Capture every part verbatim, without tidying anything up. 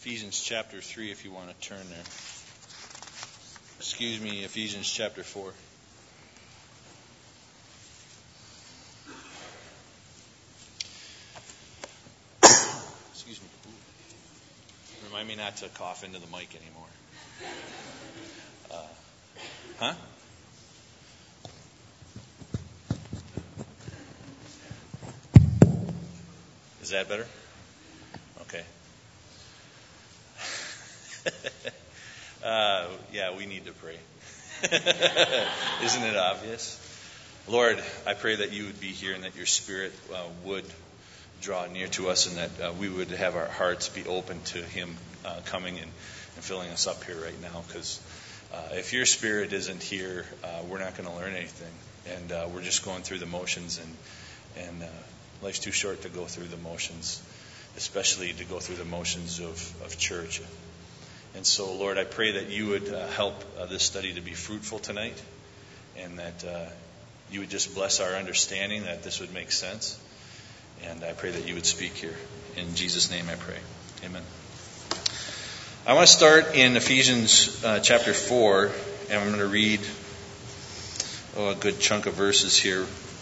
Ephesians chapter three, if you want to turn there. Excuse me, Ephesians chapter four. Excuse me. Remind me not to cough into the mic anymore. Uh, huh? Is that better? Okay. uh, yeah, we need to pray. Isn't it obvious? Lord, I pray that you would be here and that your Spirit uh, would draw near to us and that uh, we would have our hearts be open to him uh, coming and, and filling us up here right now. Because uh, if your Spirit isn't here, uh, we're not going to learn anything. And uh, we're just going through the motions, and, and uh, life's too short to go through the motions, especially to go through the motions of, of church. And so, Lord, I pray that you would uh, help uh, this study to be fruitful tonight, and that uh, you would just bless our understanding, that this would make sense. And I pray that you would speak here. In Jesus' name I pray. Amen. I want to start in Ephesians uh, chapter four, and I'm going to read oh, a good chunk of verses here,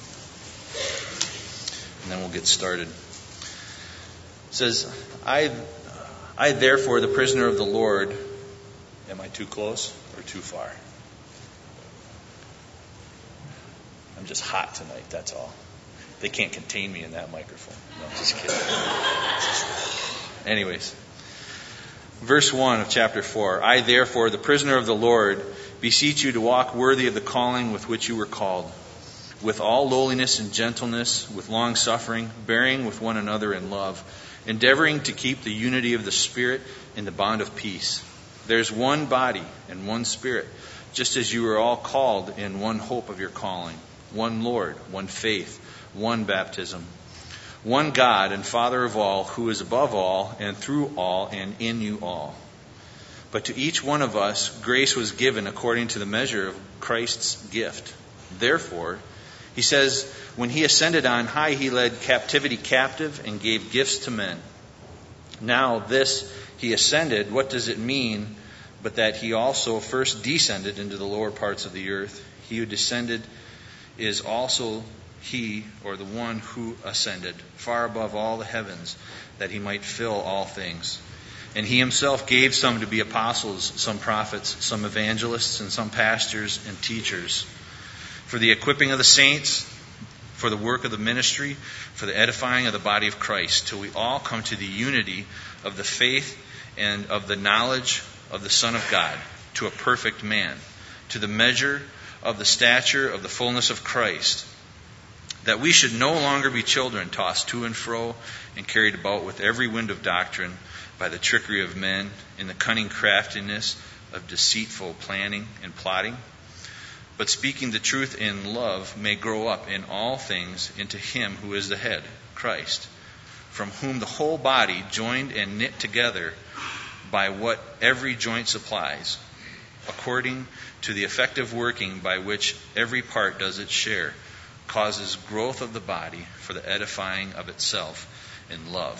and then we'll get started. It says, I, I therefore, the prisoner of the Lord, am I too close or too far? I'm just hot tonight, that's all. They can't contain me in that microphone. No, I'm just kidding. Anyways, verse one of chapter four. I therefore, the prisoner of the Lord, beseech you to walk worthy of the calling with which you were called, with all lowliness and gentleness, with long suffering, bearing with one another in love, endeavoring to keep the unity of the Spirit in the bond of peace. There's one body and one Spirit, just as you were all called in one hope of your calling, one Lord, one faith, one baptism, one God and Father of all, who is above all and through all and in you all. But to each one of us grace was given according to the measure of Christ's gift. Therefore, he says, when he ascended on high, he led captivity captive and gave gifts to men. Now this, he ascended, what does it mean but that he also first descended into the lower parts of the earth? He who descended is also he, or the one who ascended, far above all the heavens, that he might fill all things. And he himself gave some to be apostles, some prophets, some evangelists, and some pastors and teachers, for the equipping of the saints, for the work of the ministry, for the edifying of the body of Christ, till we all come to the unity of the faith and of the knowledge of the Son of God, to a perfect man, to the measure of the stature of the fullness of Christ, that we should no longer be children, tossed to and fro and carried about with every wind of doctrine by the trickery of men, in the cunning craftiness of deceitful planning and plotting, but speaking the truth in love may grow up in all things into him who is the head, Christ, from whom the whole body, joined and knit together by what every joint supplies, according to the effective working by which every part does its share, causes growth of the body for the edifying of itself in love.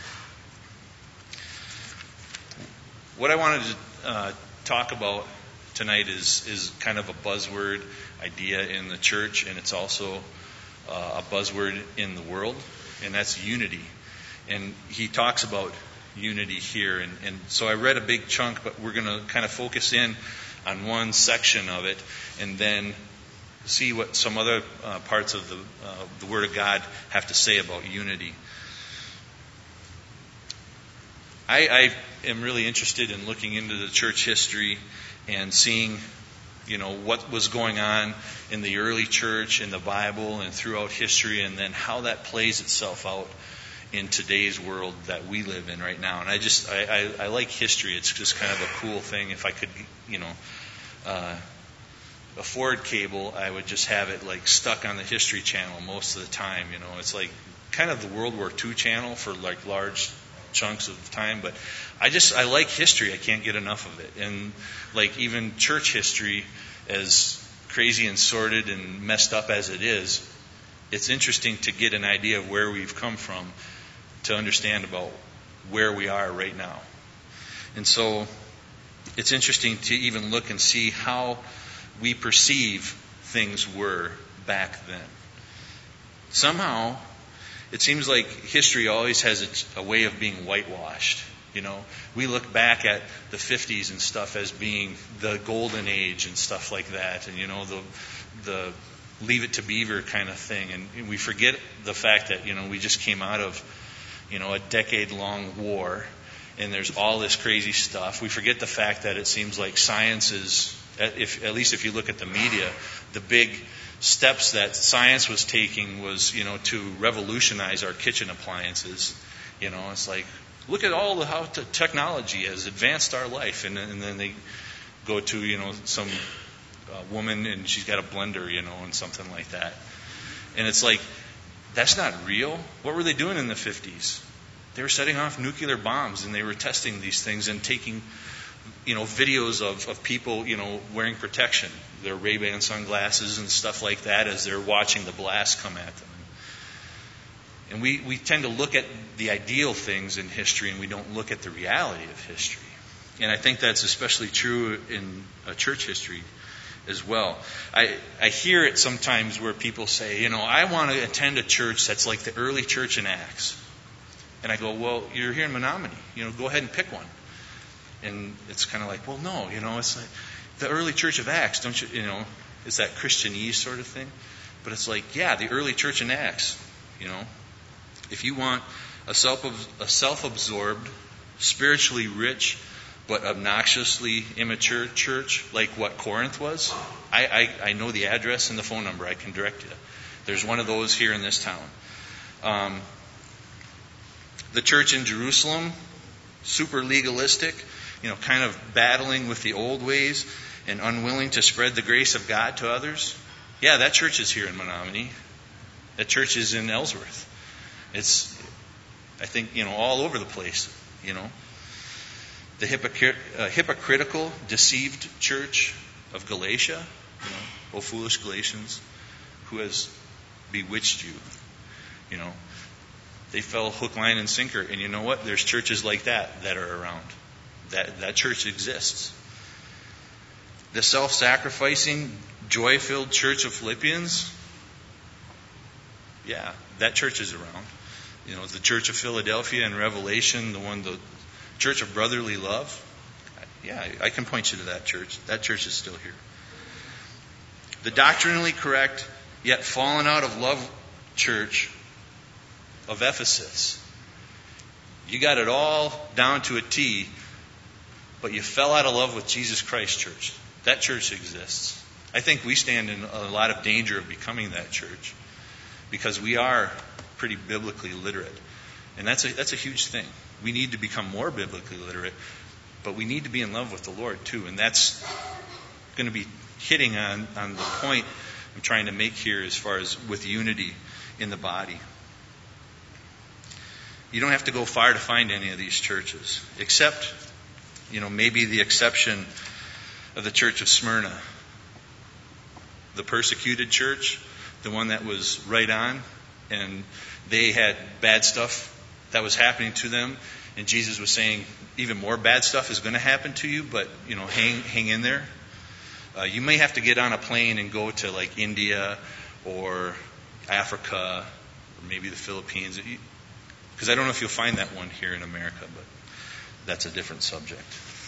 What I wanted to uh, talk about tonight is is kind of a buzzword idea in the church, and it's also uh, a buzzword in the world, and that's unity. And he talks about unity here, and, and so I read a big chunk, but we're going to kind of focus in on one section of it, and then see what some other uh, parts of the uh, the Word of God have to say about unity. I, I am really interested in looking into the church history and seeing, you know, what was going on in the early church, in the Bible, and throughout history, and then how that plays itself out in today's world that we live in right now. And I just, I, I, I like history. It's just kind of a cool thing. If I could, you know, uh, afford cable, I would just have it like stuck on the History Channel most of the time. You know, it's like kind of the World War Two channel for like large chunks of time. But I just, I like history. I can't get enough of it. And like even church history, as crazy and sordid and messed up as it is, it's interesting to get an idea of where we've come from, to understand about where we are right now. And so it's interesting to even look and see how we perceive things were back then. Somehow, it seems like history always has a, a way of being whitewashed. You know, we look back at the fifties and stuff as being the golden age and stuff like that, and you know, the the Leave It to Beaver kind of thing, and we forget the fact that, you know, we just came out of, you know, a decade-long war, and there's all this crazy stuff. We forget the fact that it seems like science is, if, at least if you look at the media, the big steps that science was taking was, you know, to revolutionize our kitchen appliances. You know, it's like, look at all the how t- technology has advanced our life, and, and then they go to, you know, some uh, woman and she's got a blender, you know, and something like that. And it's like, that's not real. What were they doing in the fifties? They were setting off nuclear bombs, and they were testing these things and taking, you know, videos of, of people, you know, wearing protection, their Ray-Ban sunglasses and stuff like that as they're watching the blast come at them. And we, we tend to look at the ideal things in history, and we don't look at the reality of history. And I think that's especially true in uh, church history as well. I, I hear it sometimes where people say, you know, I want to attend a church that's like the early church in Acts. And I go, well, you're here in Menominee. You know, go ahead and pick one. And it's kind of like, well, no, you know, it's like the early church of Acts, don't you, you know, is that Christianese sort of thing? But it's like, yeah, the early church in Acts, you know. If you want a self a self-absorbed, spiritually rich, but obnoxiously immature church like what Corinth was, I, I, I know the address and the phone number. I can direct you. There's one of those here in this town. Um, the church in Jerusalem, super legalistic, you know, kind of battling with the old ways and unwilling to spread the grace of God to others. Yeah, that church is here in Menominee. That church is in Ellsworth. It's, I think, you know, all over the place, you know. The hypocrit- uh, hypocritical, deceived church of Galatia, you know, O foolish Galatians, who has bewitched you, you know. They fell hook, line, and sinker. And you know what? There's churches like that that are around. That, that church exists. The self-sacrificing, joy-filled church of Philippians, yeah, that church is around. You know, the Church of Philadelphia in Revelation, the one, the Church of Brotherly Love. Yeah, I can point you to that church. That church is still here. The doctrinally correct, yet fallen out of love church of Ephesus. You got it all down to a T, but you fell out of love with Jesus Christ church. That church exists. I think we stand in a lot of danger of becoming that church because we are pretty biblically literate. And that's a, that's a huge thing. We need to become more biblically literate, but we need to be in love with the Lord too. And that's going to be hitting on, on the point I'm trying to make here as far as with unity in the body. You don't have to go far to find any of these churches, except, you know, maybe the exception of the church of Smyrna. The persecuted church, the one that was right on, and they had bad stuff that was happening to them, and Jesus was saying even more bad stuff is going to happen to you, but, you know, hang hang in there. Uh, you may have to get on a plane and go to like India or Africa or maybe the Philippines, because I don't know if you'll find that one here in America, but that's a different subject.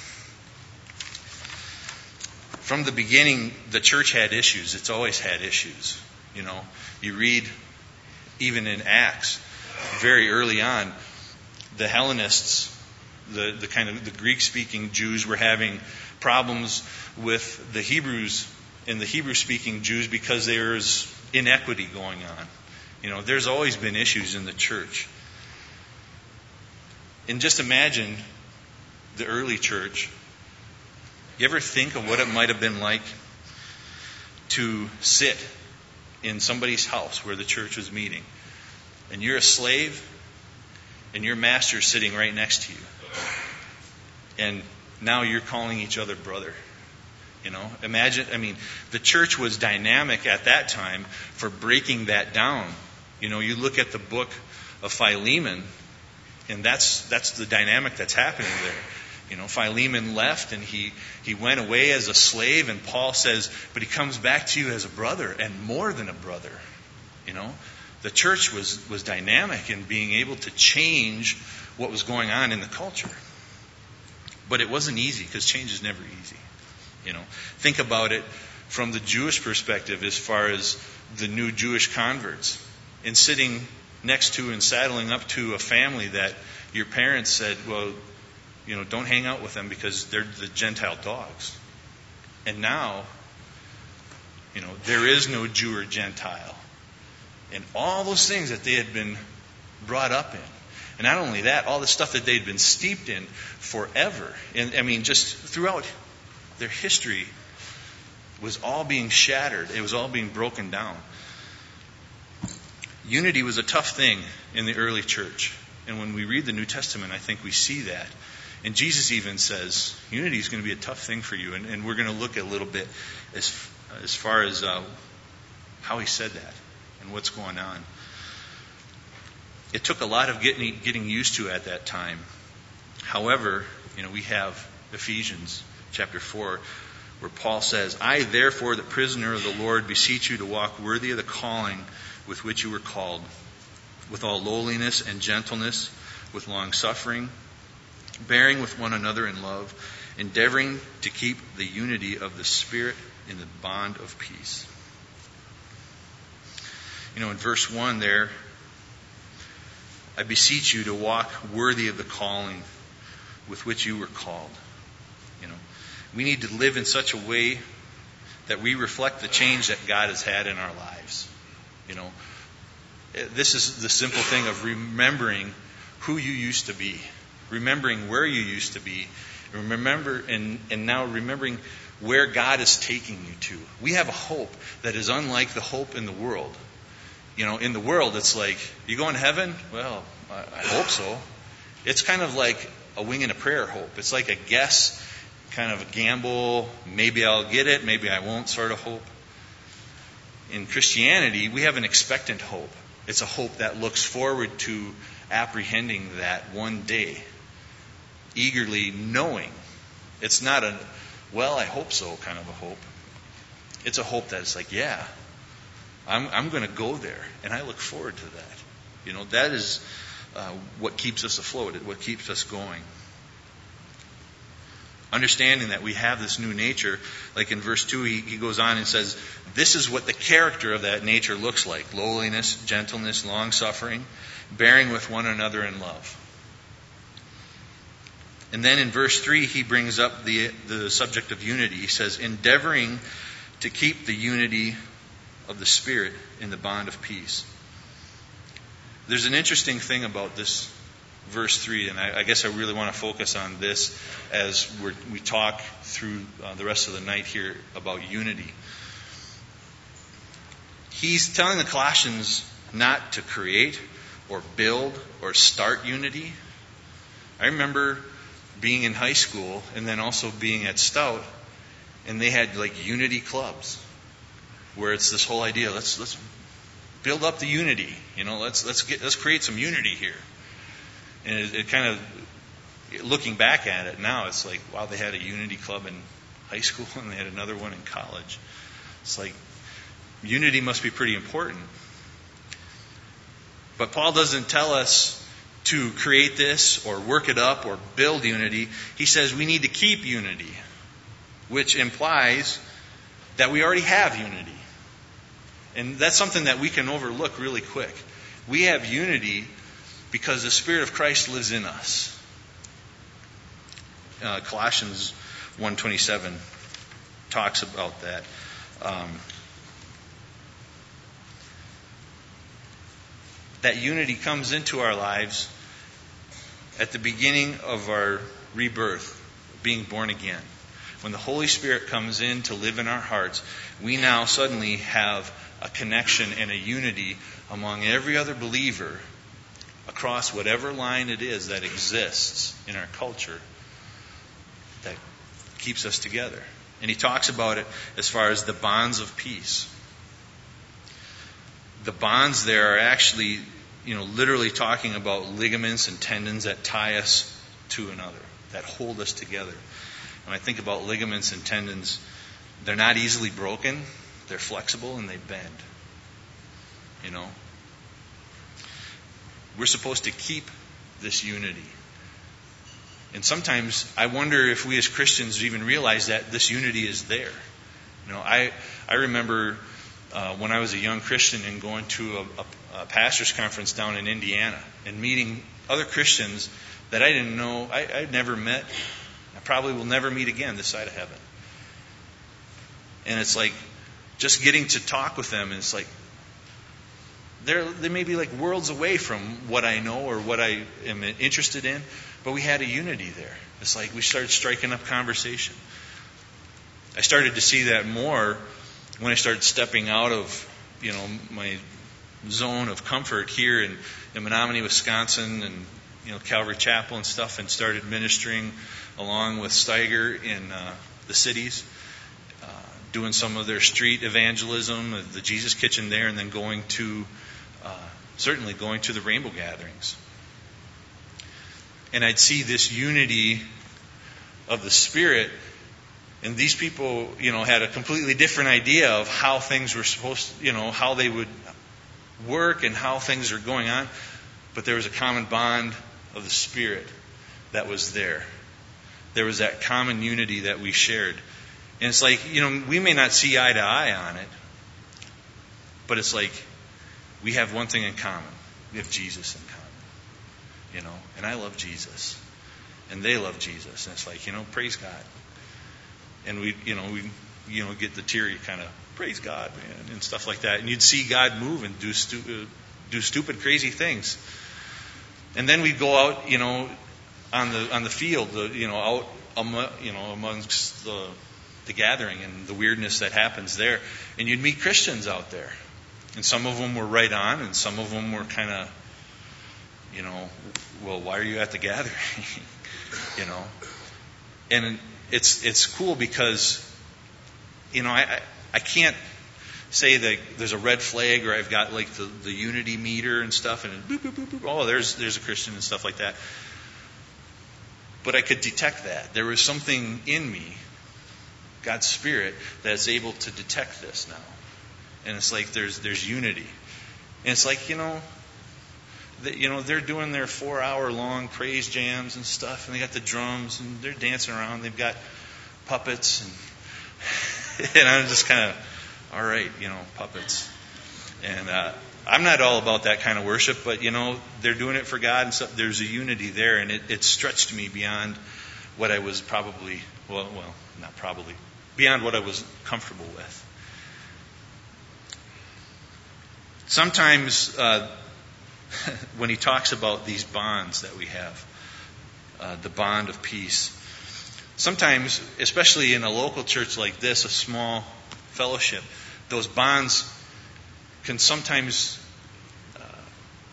From the beginning, the church had issues. It's always had issues. You know, you read even in Acts, very early on, the Hellenists, the, the kind of the Greek-speaking Jews were having problems with the Hebrews and the Hebrew-speaking Jews because there's inequity going on. You know, there's always been issues in the church. And just imagine the early church. You ever think of what it might have been like to sit in somebody's house where the church was meeting, and you're a slave, and your master's sitting right next to you, and now you're calling each other brother? You know, imagine, I mean, the church was dynamic at that time for breaking that down. You know, you look at the book of Philemon, and that's that's the dynamic that's happening there. You know, Philemon left and he, he went away as a slave, and Paul says, but he comes back to you as a brother, and more than a brother. You know, the church was, was dynamic in being able to change what was going on in the culture. But it wasn't easy, because change is never easy. You know, think about it from the Jewish perspective as far as the new Jewish converts, and sitting next to and saddling up to a family that your parents said, well, you know, don't hang out with them because they're the Gentile dogs. And now, you know, there is no Jew or Gentile. And all those things that they had been brought up in. And not only that, all the stuff that they'd been steeped in forever. And I mean, just throughout their history was all being shattered. It was all being broken down. Unity was a tough thing in the early church. And when we read the New Testament, I think we see that. And Jesus even says, unity is going to be a tough thing for you. And, and we're going to look a little bit as, as far as uh, how he said that and what's going on. It took a lot of getting, getting used to at that time. However, you know, we have Ephesians chapter four, where Paul says, I therefore, the prisoner of the Lord, beseech you to walk worthy of the calling with which you were called, with all lowliness and gentleness, with long suffering, bearing with one another in love, endeavoring to keep the unity of the Spirit in the bond of peace. You know, in verse one there, I beseech you to walk worthy of the calling with which you were called. You know, we need to live in such a way that we reflect the change that God has had in our lives. You know, this is the simple thing of remembering who you used to be, remembering where you used to be, and remember and, and now remembering where God is taking you to. We have a hope that is unlike the hope in the world. You know, in the world, it's like, you going to heaven? Well, I, I hope so. It's kind of like a wing and a prayer hope. It's like a guess, kind of a gamble. Maybe I'll get it, maybe I won't sort of hope. In Christianity, we have an expectant hope. It's a hope that looks forward to apprehending that one day, eagerly knowing. It's not a, well, I hope so kind of a hope. It's a hope that it's like, yeah, I'm, I'm going to go there, and I look forward to that. You know, that is uh, what keeps us afloat, what keeps us going. Understanding that we have this new nature, like in verse two, he, he goes on and says, this is what the character of that nature looks like. Lowliness, gentleness, long-suffering, bearing with one another in love. And then in verse three, he brings up the, the subject of unity. He says, endeavoring to keep the unity of the Spirit in the bond of peace. There's an interesting thing about this verse three, and I, I guess I really want to focus on this as we're, we talk through uh, the rest of the night here about unity. He's telling the Colossians not to create or build or start unity. I remember being in high school and then also being at Stout, and they had like unity clubs where it's this whole idea, let's let's build up the unity, you know, let's let's get let's create some unity here. And it, it kind of, looking back at it now, it's like, wow, they had a unity club in high school and they had another one in college. It's like, unity must be pretty important. But Paul doesn't tell us to create this or work it up or build unity. He says we need to keep unity, which implies that we already have unity. And that's something that we can overlook really quick. We have unity because the Spirit of Christ lives in us. Uh, Colossians one twenty-seven talks about that. Um, that unity comes into our lives at the beginning of our rebirth, being born again. When the Holy Spirit comes in to live in our hearts, we now suddenly have a connection and a unity among every other believer across whatever line it is that exists in our culture that keeps us together. And he talks about it as far as the bonds of peace. The bonds there are actually, you know, literally talking about ligaments and tendons that tie us to another. that hold us together. When I think about ligaments and tendons, they're not easily broken. They're flexible and they bend. You know? We're supposed to keep this unity. And sometimes I wonder if we as Christians even realize that this unity is there. You know, I I remember uh, when I was a young Christian and going to a, a, a pastor's conference down in Indiana and meeting other Christians that I didn't know, I, I'd never met. I probably will never meet again this side of heaven. And it's like just getting to talk with them, and it's like they're, they may be like worlds away from what I know or what I am interested in, but we had a unity there. It's like we started striking up conversation. I started to see that more when I started stepping out of, you know, my zone of comfort here in, in Menominee, Wisconsin, and you know Calvary Chapel and stuff, and started ministering along with Steiger in uh, the cities, uh, doing some of their street evangelism, the Jesus Kitchen there, and then going to uh, certainly going to the Rainbow Gatherings. And I'd see this unity of the Spirit. And these people, you know, had a completely different idea of how things were supposed to, you know, how they would work and how things are going on. But there was a common bond of the Spirit that was there. There was that common unity that we shared. And it's like, you know, we may not see eye to eye on it, but it's like we have one thing in common. We have Jesus in common. You know, and I love Jesus. And they love Jesus. And it's like, you know, praise God. And we, you know, we, you know, get the teary kind of praise God, man, and stuff like that. And you'd see God move and do stu- do stupid, crazy things. And then we'd go out, you know, on the on the field, the, you know, out, um, you know, amongst the the gathering and the weirdness that happens there. And you'd meet Christians out there, and some of them were right on, and some of them were kind of, you know, well, why are you at the gathering? you know, and. It's it's cool because, you know, I, I can't say that there's a red flag or I've got like the, the unity meter and stuff and boop, boop, boop, boop, oh, there's there's a Christian and stuff like that. But I could detect that. There was something in me, God's Spirit, that's able to detect this now. And it's like there's there's unity. And it's like, you know, They, you know, they're doing their four-hour-long praise jams and stuff, and they got the drums, and they're dancing around. They've got puppets, and, and I'm just kind of, all right, you know, puppets. And uh, I'm not all about that kind of worship, but, you know, they're doing it for God, and so there's a unity there, and it, it stretched me beyond what I was probably, well, well, not probably, beyond what I was comfortable with. Sometimes... Uh, when he talks about these bonds that we have, uh, the bond of peace. Sometimes, especially in a local church like this, a small fellowship, those bonds can sometimes, uh,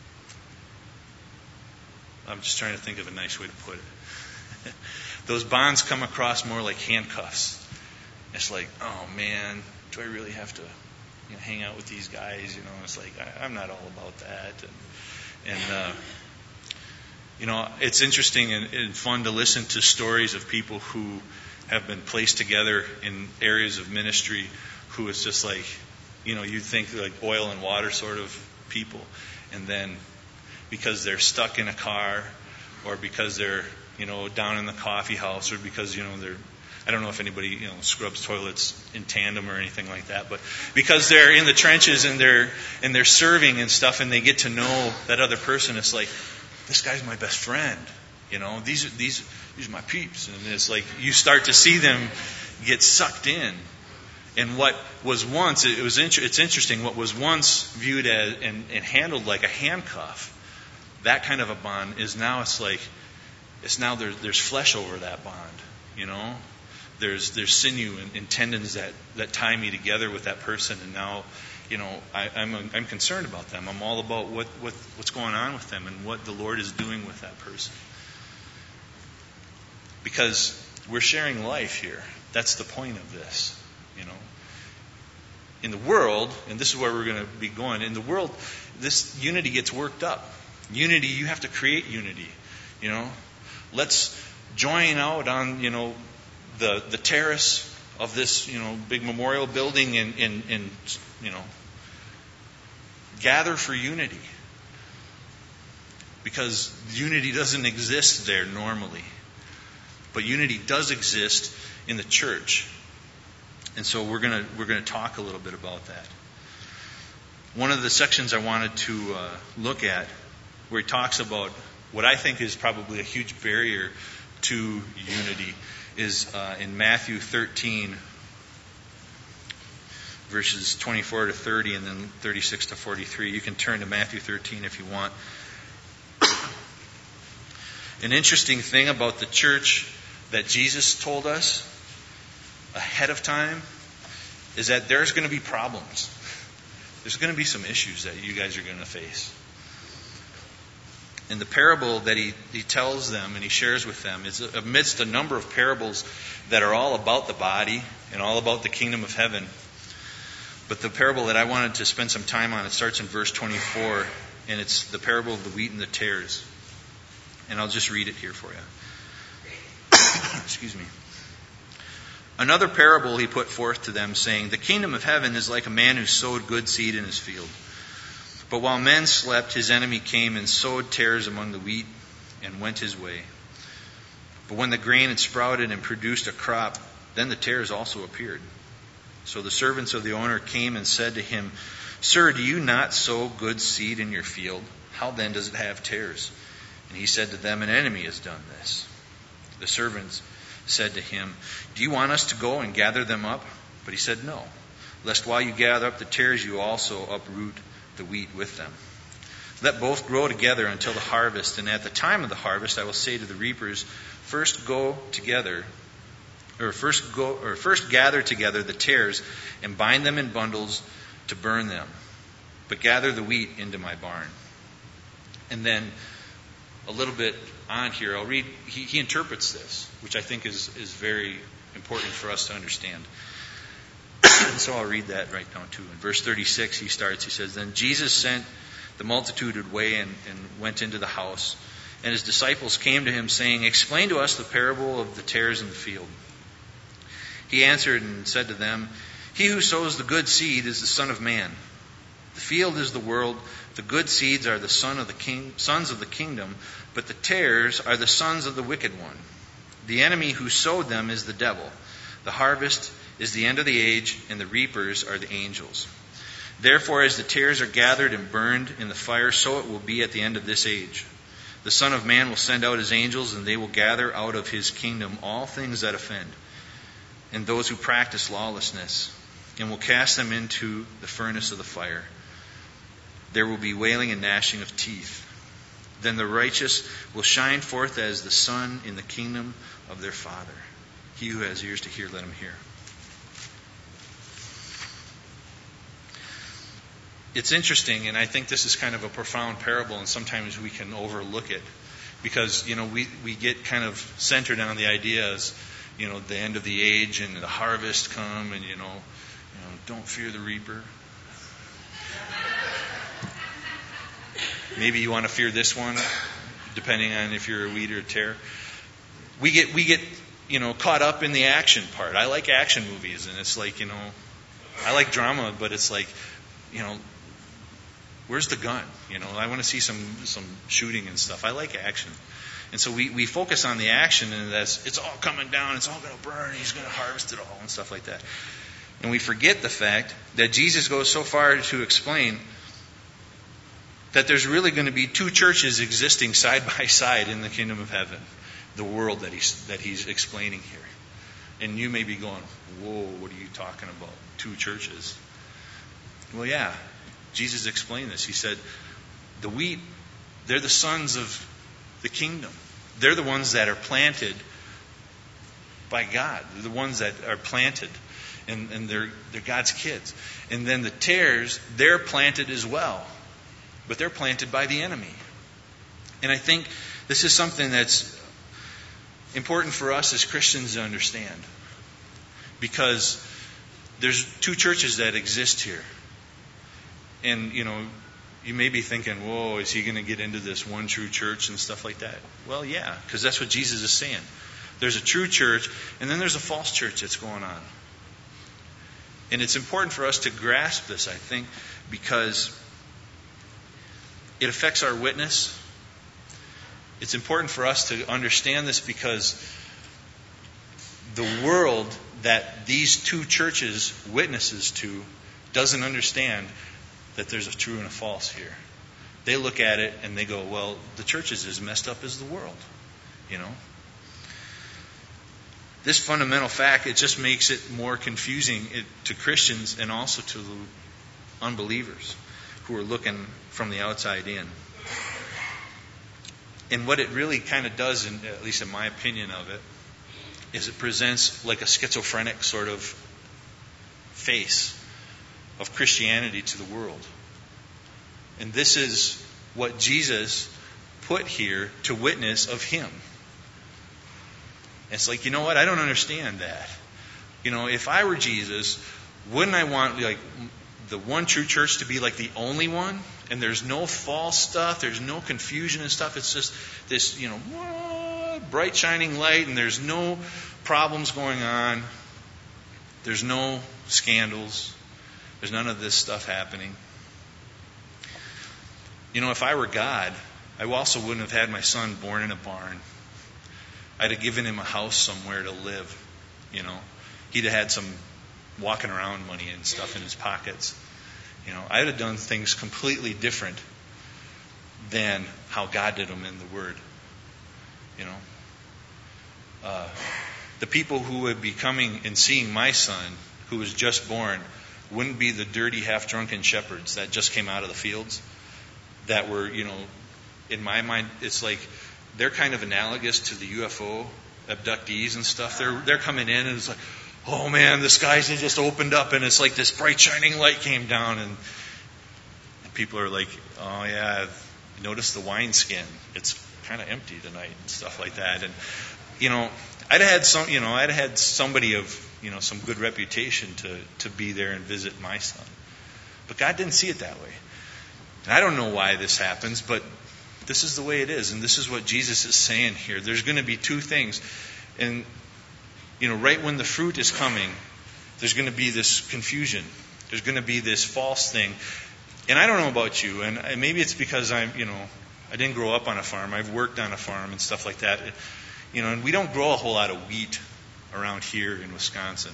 I'm just trying to think of a nice way to put it. Those bonds come across more like handcuffs. It's like, oh man, do I really have to you know, hang out with these guys? You know, it's like, I, I'm not all about that. And, And, uh, you know, it's interesting and, and fun to listen to stories of people who have been placed together in areas of ministry who is just like, you know, you'd think like oil and water sort of people. And then because they're stuck in a car or because they're, you know, down in the coffee house or because, you know, they're, I don't know if anybody, you know, scrubs toilets in tandem or anything like that, but because they're in the trenches and they're and they're serving and stuff, and they get to know that other person, it's like, this guy's my best friend, you know. These are these these are my peeps, and it's like you start to see them get sucked in, and what was once it was inter- it's interesting what was once viewed as and, and handled like a handcuff, that kind of a bond is now it's like it's now there, there's flesh over that bond, you know. There's there's sinew and, and tendons that, that tie me together with that person, and now, you know, I, I'm I'm concerned about them. I'm all about what, what what's going on with them and what the Lord is doing with that person. Because we're sharing life here. That's the point of this, you know. In the world, and this is where we're going to be going. In the world, this unity gets worked up. Unity, you have to create unity, you know. Let's join out on, you know, the the terrace of this, you know, big memorial building and, and, and you know, gather for unity. Because unity doesn't exist there normally. But unity does exist in the church. And so we're going to we're going to talk a little bit about that. One of the sections I wanted to uh, look at, where he talks about what I think is probably a huge barrier to unity, is uh, in Matthew thirteen, verses twenty-four to thirty, and then thirty-six to forty-three. You can turn to Matthew thirteen if you want. An interesting thing about the church that Jesus told us ahead of time is that there's going to be problems. There's going to be some issues that you guys are going to face. And the parable that he, he tells them and he shares with them is amidst a number of parables that are all about the body and all about the kingdom of heaven. But the parable that I wanted to spend some time on, it starts in verse twenty-four, and it's the parable of the wheat and the tares. And I'll just read it here for you. Excuse me. Another parable he put forth to them, saying, "The kingdom of heaven is like a man who sowed good seed in his field. But while men slept, his enemy came and sowed tares among the wheat and went his way. But when the grain had sprouted and produced a crop, then the tares also appeared. So the servants of the owner came and said to him, 'Sir, do you not sow good seed in your field? How then does it have tares?' And he said to them, 'An enemy has done this.' The servants said to him, 'Do you want us to go and gather them up?' But he said, 'No, lest while you gather up the tares, you also uproot the wheat with them. Let both grow together until the harvest, and at the time of the harvest I will say to the reapers, First go together, or first go, or first gather together the tares and bind them in bundles to burn them, but gather the wheat into my barn.'" And then a little bit on here, I'll read, he, he interprets this, which I think is, is very important for us to understand. And so I'll read that right now too. In verse thirty-six, he starts, he says, "Then Jesus sent the multitude away and, and went into the house. And his disciples came to him, saying, 'Explain to us the parable of the tares in the field.' He answered and said to them, 'He who sows the good seed is the Son of Man. The field is the world. The good seeds are the son of the king, sons of the kingdom, but the tares are the sons of the wicked one. The enemy who sowed them is the devil. The harvest is the end of the age, and the reapers are the angels. Therefore, as the tares are gathered and burned in the fire, so it will be at the end of this age. The Son of Man will send out his angels, and they will gather out of his kingdom all things that offend, and those who practice lawlessness, and will cast them into the furnace of the fire. There will be wailing and gnashing of teeth. Then the righteous will shine forth as the sun in the kingdom of their Father. He who has ears to hear, let him hear." It's interesting, and I think this is kind of a profound parable, and sometimes we can overlook it because, you know, we, we get kind of centered on the ideas, you know, the end of the age and the harvest come, and, you know, you know, don't fear the reaper. Maybe you want to fear this one, depending on if you're a wheat or a tare. We get, we get, you know, caught up in the action part. I like action movies, and it's like, you know, I like drama, but it's like, you know, where's the gun? You know, I want to see some some shooting and stuff. I like action. And so we, we focus on the action, and that's, it's all coming down, it's all going to burn, he's going to harvest it all, and stuff like that. And we forget the fact that Jesus goes so far to explain that there's really going to be two churches existing side by side in the kingdom of heaven, the world that he's, that he's explaining here. And you may be going, whoa, what are you talking about? Two churches? Well, yeah, Jesus explained this. He said, the wheat, they're the sons of the kingdom. They're the ones that are planted by God. They're the ones that are planted, and, and they're, they're God's kids. And then the tares, they're planted as well, but they're planted by the enemy. And I think this is something that's important for us as Christians to understand, because there's two churches that exist here. And, you know, you may be thinking, whoa, is he going to get into this one true church and stuff like that? Well, yeah, because that's what Jesus is saying. There's a true church, and then there's a false church that's going on. And it's important for us to grasp this, I think, because it affects our witness. It's important for us to understand this because the world that these two churches witnesses to doesn't understand that there's a true and a false here. They look at it and they go, well, the church is as messed up as the world, you know. This fundamental fact, it just makes it more confusing to Christians and also to the unbelievers who are looking from the outside in. And what it really kind of does, in, at least in my opinion of it, is it presents like a schizophrenic sort of face of Christianity to the world. And this is what Jesus put here to witness of Him. It's like, you know what? I don't understand that. You know, if I were Jesus, wouldn't I want like the one true church to be like the only one? And there's no false stuff. There's no confusion and stuff. It's just this, you know, bright shining light, and there's no problems going on. There's no scandals. There's none of this stuff happening. You know, if I were God, I also wouldn't have had my son born in a barn. I'd have given him a house somewhere to live, you know. He'd have had some walking around money and stuff in his pockets. You know, I'd have done things completely different than how God did them in the Word. You know. Uh, the people who would be coming and seeing my son, who was just born, wouldn't be the dirty, half-drunken shepherds that just came out of the fields that were, you know, in my mind, it's like they're kind of analogous to the U F O abductees and stuff. They're they're coming in and it's like, oh man, the skies had just opened up and it's like this bright shining light came down and, and people are like, oh yeah, notice the wineskin. It's kind of empty tonight and stuff like that. And you know, I'd have had some, you know, I'd have had somebody of, you know, some good reputation to to be there and visit my son. But God didn't see it that way. And I don't know why this happens, but this is the way it is, and this is what Jesus is saying here. There's going to be two things. And, you know, right when the fruit is coming, there's going to be this confusion. There's going to be this false thing. And I don't know about you, and maybe it's because I'm, you know, I didn't grow up on a farm. I've worked on a farm and stuff like that. You know, and we don't grow a whole lot of wheat around here in Wisconsin.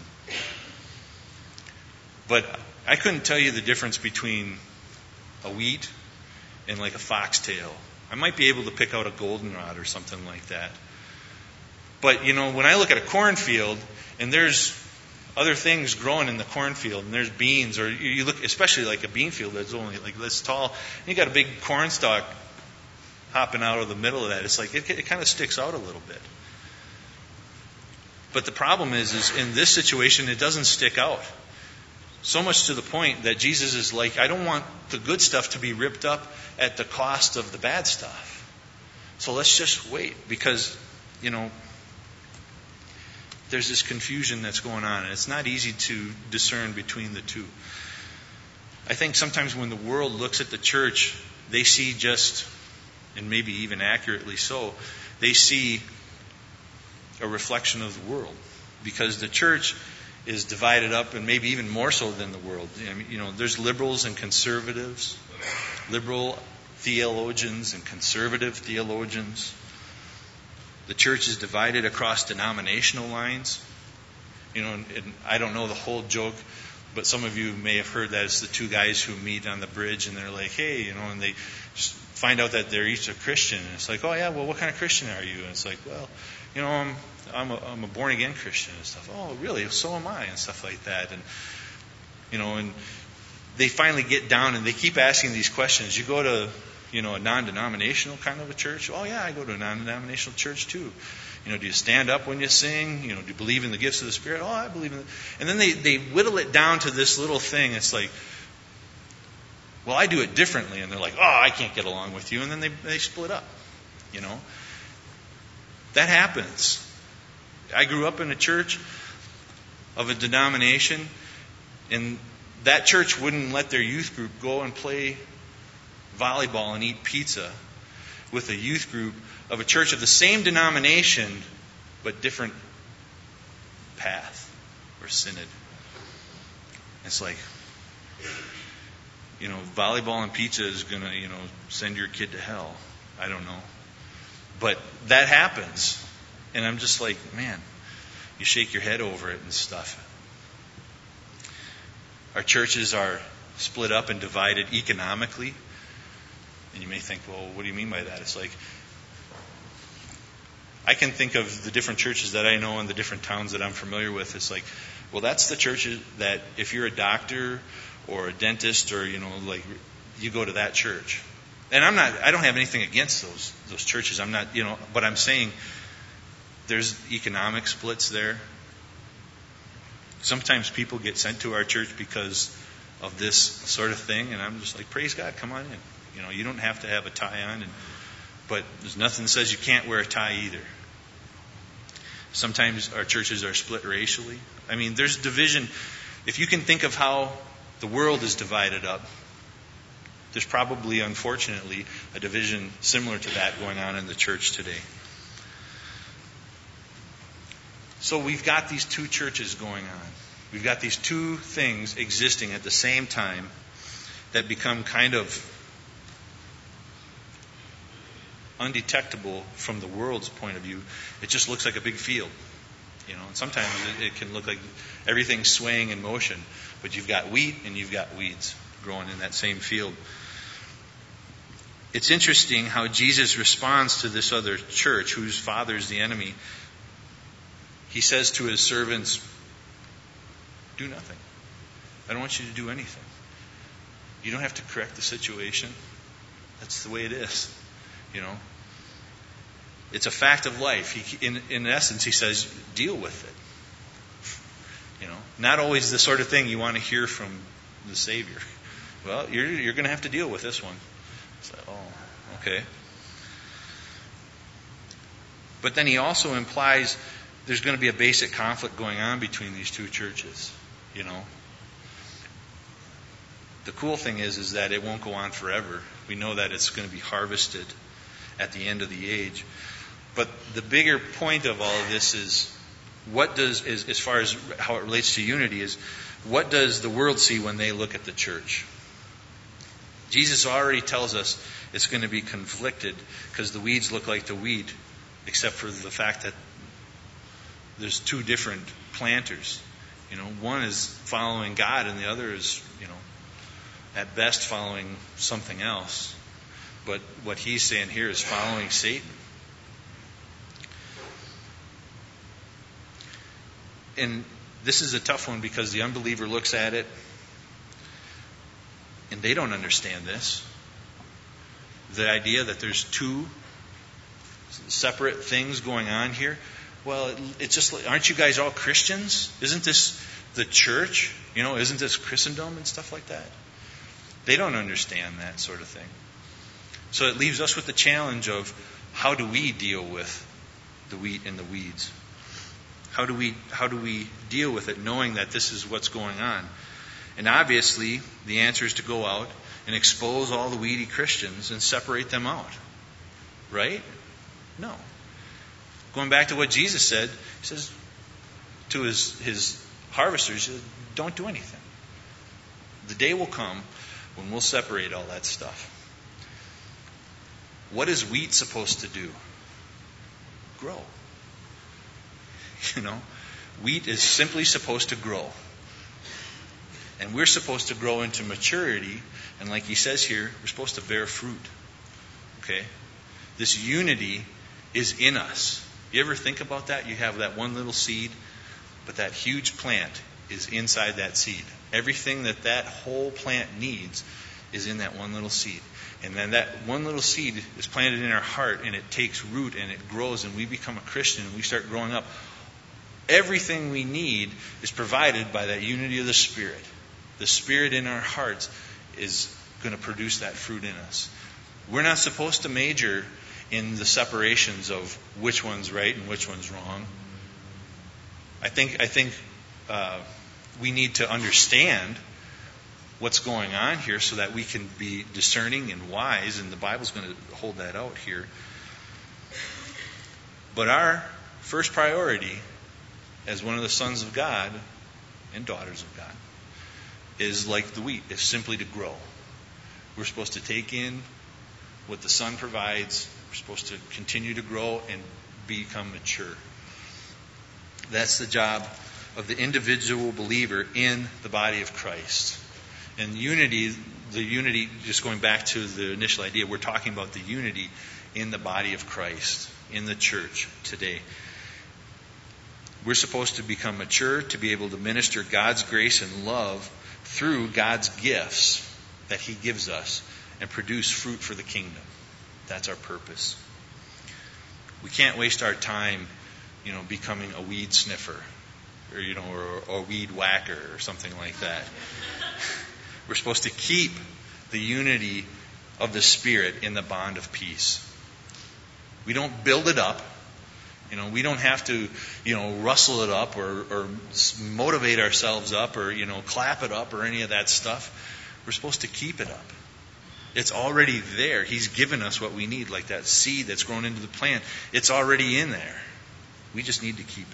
But I couldn't tell you the difference between a wheat and like a foxtail. I might be able to pick out a goldenrod or something like that. But, you know, when I look at a cornfield and there's other things growing in the cornfield and there's beans, or you look, especially like a bean field that's only like this tall, and you got a big corn stalk hopping out of the middle of that, it's like it, it kind of sticks out a little bit. But the problem is, is in this situation, it doesn't stick out. So much to the point that Jesus is like, I don't want the good stuff to be ripped up at the cost of the bad stuff. So let's just wait, because, you know, there's this confusion that's going on, and it's not easy to discern between the two. I think sometimes when the world looks at the church, they see just, and maybe even accurately so, they see a reflection of the world, because the church is divided up, and maybe even more so than the world. I mean, you know, there's liberals and conservatives, liberal theologians and conservative theologians. The church is divided across denominational lines. You know, and, and I don't know the whole joke, but some of you may have heard that it's the two guys who meet on the bridge, and they're like, hey, you know, and they just find out that they're each a Christian. And it's like, oh yeah, well, what kind of Christian are you? And it's like, well, you know, I'm I'm a, I'm a born-again Christian and stuff. Oh, really? So am I, and stuff like that. And, you know, and they finally get down and they keep asking these questions. You go to, you know, a non-denominational kind of a church? Oh, yeah, I go to a non-denominational church too. You know, do you stand up when you sing? You know, do you believe in the gifts of the Spirit? Oh, I believe in it. And then they, they whittle it down to this little thing. It's like, well, I do it differently. And they're like, oh, I can't get along with you. And then they, they split up, you know. That happens. I grew up in a church of a denomination, and that church wouldn't let their youth group go and play volleyball and eat pizza with a youth group of a church of the same denomination but different path or synod. It's like, you know, volleyball and pizza is going to, you know, send your kid to hell. I don't know. But that happens. And I'm just like, man, you shake your head over it and stuff. Our churches are split up and divided economically. And you may think, well, what do you mean by that? It's like, I can think of the different churches that I know in the different towns that I'm familiar with. It's like, well, that's the churches that if you're a doctor or a dentist or, you know, like, you go to that church. And I'm not, I don't have anything against those those churches. I'm not, you know, but I'm saying there's economic splits there. Sometimes people get sent to our church because of this sort of thing, and I'm just like, praise God, come on in. You know, you don't have to have a tie on, and but there's nothing that says you can't wear a tie either. Sometimes our churches are split racially. I mean, there's division. If you can think of how the world is divided up, there's probably, unfortunately, a division similar to that going on in the church today. So we've got these two churches going on. We've got these two things existing at the same time that become kind of undetectable from the world's point of view. It just looks like a big field. You know, and sometimes it, it can look like everything's swaying in motion, but you've got wheat and you've got weeds growing in that same field. It's interesting how Jesus responds to this other church whose father is the enemy. He says to his servants, do nothing. I don't want you to do anything. You don't have to correct the situation. That's the way it is. You know, it's a fact of life. He, in, in essence, he says, deal with it. You know, not always the sort of thing you want to hear from the Savior. Well, you're, you're going to have to deal with this one. It's like, oh, okay. But then he also implies there's going to be a basic conflict going on between these two churches. You know, the cool thing is, is that it won't go on forever. We know that it's going to be harvested at the end of the age. But the bigger point of all of this is, what does, is, as far as how it relates to unity, is what does the world see when they look at the church? Jesus already tells us it's going to be conflicted because the weeds look like the wheat, except for the fact that there's two different planters. You know, one is following God and the other is, you know, at best following something else. But what he's saying here is following Satan. And this is a tough one because the unbeliever looks at it and they don't understand this. The idea that there's two separate things going on here. Well, it, it's just like, aren't you guys all Christians? Isn't this the church? You know, isn't this Christendom and stuff like that? They don't understand that sort of thing. So it leaves us with the challenge of how do we deal with the wheat and the weeds? How do we how do we deal with it knowing that this is what's going on? And obviously, the answer is to go out and expose all the weedy Christians and separate them out. Right? No. Going back to what Jesus said, he says to his, his harvesters, he says, don't do anything. The day will come when we'll separate all that stuff. What is wheat supposed to do? Grow. You know, wheat is simply supposed to grow. And we're supposed to grow into maturity. And like he says here, we're supposed to bear fruit. Okay? This unity is in us. You ever think about that? You have that one little seed, but that huge plant is inside that seed. Everything that that whole plant needs is in that one little seed. And then that one little seed is planted in our heart, and it takes root, and it grows, and we become a Christian, and we start growing up. Everything we need is provided by that unity of the Spirit. The Spirit in our hearts is going to produce that fruit in us. We're not supposed to major in the separations of which one's right and which one's wrong. I think I think uh, we need to understand what's going on here so that we can be discerning and wise, and the Bible's going to hold that out here. But our first priority as one of the sons of God and daughters of God is like the wheat, is simply to grow. We're supposed to take in what the Son provides. We're supposed to continue to grow and become mature. That's the job of the individual believer in the body of Christ. And unity, the unity, just going back to the initial idea, we're talking about the unity in the body of Christ, in the church today. We're supposed to become mature to be able to minister God's grace and love through God's gifts that He gives us and produce fruit for the kingdom. That's our purpose. We can't waste our time, you know, becoming a weed sniffer, or you know, or, or a weed whacker, or something like that. We're supposed to keep the unity of the Spirit in the bond of peace. We don't build it up. You know, we don't have to, you know, rustle it up or, or motivate ourselves up or, you know, clap it up or any of that stuff. We're supposed to keep it up. It's already there. He's given us what we need, like that seed that's grown into the plant. It's already in there. We just need to keep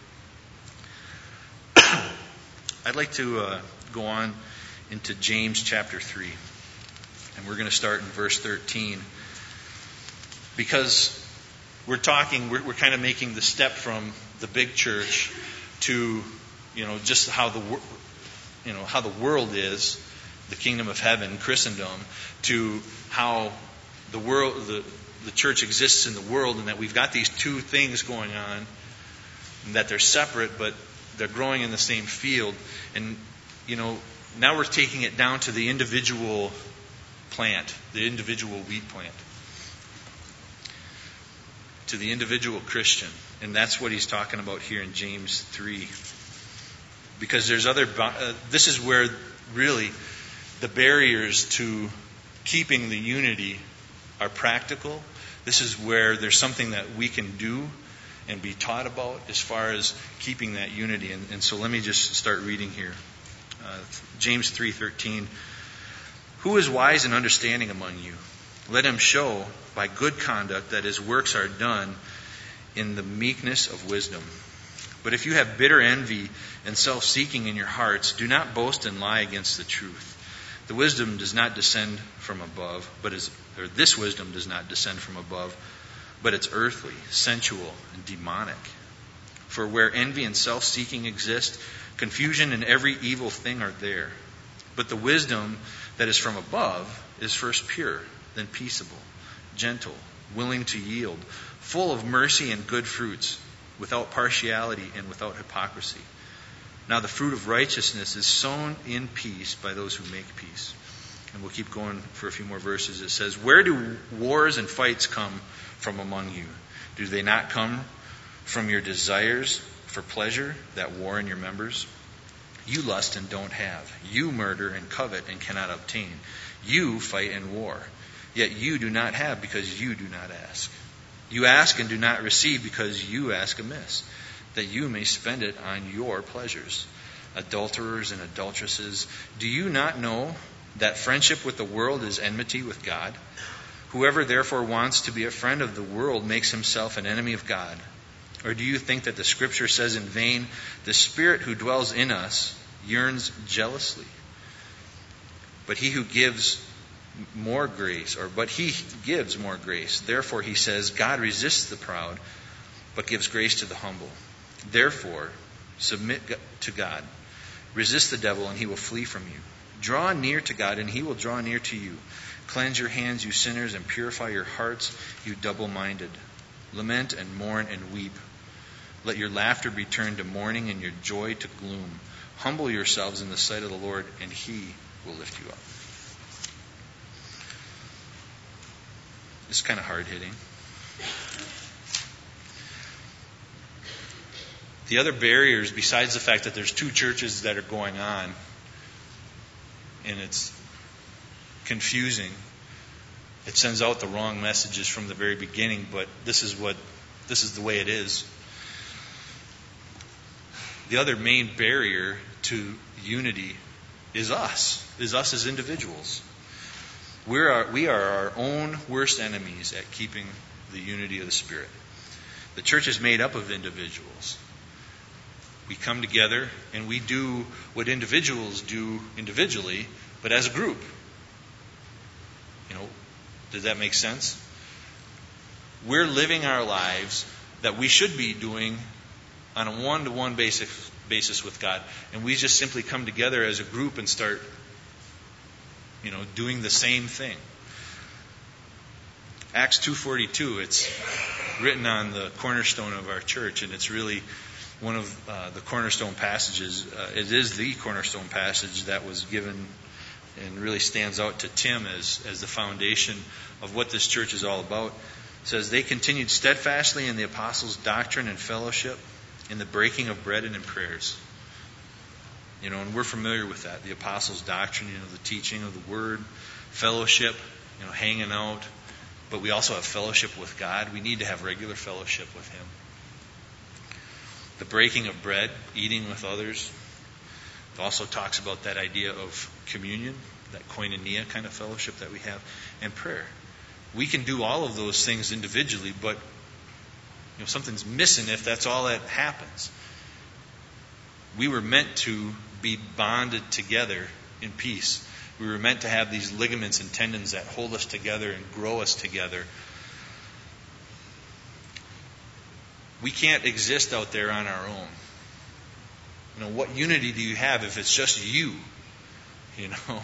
it. I'd like to uh, go on into James chapter three. And we're going to start in verse thirteen. Because we're talking, we're, we're kind of making the step from the big church to, you know, just how the, you know, how the world is, the kingdom of heaven, Christendom, to how the world, the, the church exists in the world, and that we've got these two things going on, and that they're separate, but they're growing in the same field. And, you know, now we're taking it down to the individual plant, the individual wheat plant, to the individual Christian. And that's what he's talking about here in James three. Because there's other, uh, this is where really the barriers to keeping the unity are practical. This is where there's something that we can do and be taught about as far as keeping that unity. And, and so let me just start reading here. Uh, James three thirteen. Who is wise and understanding among you? Let him show by good conduct that his works are done in the meekness of wisdom. But if you have bitter envy and self-seeking in your hearts, do not boast and lie against the truth. The wisdom does not descend from above, but is, or this wisdom does not descend from above, but it's earthly, sensual, and demonic. For where envy and self-seeking exist, confusion and every evil thing are there. But the wisdom that is from above is first pure, then peaceable, gentle, willing to yield, full of mercy and good fruits, without partiality and without hypocrisy. Now the fruit of righteousness is sown in peace by those who make peace. And we'll keep going for a few more verses. It says, where do wars and fights come from among you? Do they not come from your desires for pleasure that war in your members? You lust and don't have. You murder and covet and cannot obtain. You fight and war. Yet you do not have because you do not ask. You ask and do not receive because you ask amiss, that you may spend it on your pleasures. Adulterers and adulteresses, do you not know that friendship with the world is enmity with God? Whoever therefore wants to be a friend of the world makes himself an enemy of God. Or do you think that the Scripture says in vain, the Spirit who dwells in us yearns jealously? But he who gives more grace, or but he gives more grace. Therefore, he says, God resists the proud, but gives grace to the humble. Therefore, submit to God. Resist the devil, and he will flee from you. Draw near to God, and he will draw near to you. Cleanse your hands, you sinners, and purify your hearts, you double-minded. Lament and mourn and weep. Let your laughter be turned to mourning and your joy to gloom. Humble yourselves in the sight of the Lord, and he will lift you up. It's kind of hard-hitting. The other barriers, besides the fact that there's two churches that are going on, and it's confusing, it sends out the wrong messages from the very beginning, but this is what this is the way it is. The other main barrier to unity is us, is us as individuals. We are, we are our own worst enemies at keeping the unity of the Spirit. The church is made up of individuals. We come together and we do what individuals do individually, but as a group. You know, does that make sense? We're living our lives that we should be doing on a one-to-one basis, basis with God, and we just simply come together as a group and start, you know, doing the same thing. Acts two forty-two, it's written on the cornerstone of our church, and it's really one of uh, the cornerstone passages. Uh, it is the cornerstone passage that was given and really stands out to Tim as, as the foundation of what this church is all about. It says, they continued steadfastly in the apostles' doctrine and fellowship, in the breaking of bread and in prayers. You know, and we're familiar with that. The apostles' doctrine, you know, the teaching of the word, fellowship, you know, hanging out. But we also have fellowship with God. We need to have regular fellowship with Him. The breaking of bread, eating with others. It also talks about that idea of communion, that koinonia kind of fellowship that we have, and prayer. We can do all of those things individually, but you know, something's missing if that's all that happens. We were meant to be bonded together in peace. We were meant to have these ligaments and tendons that hold us together and grow us together. We can't exist out there on our own. You know, what unity do you have if it's just you? You know.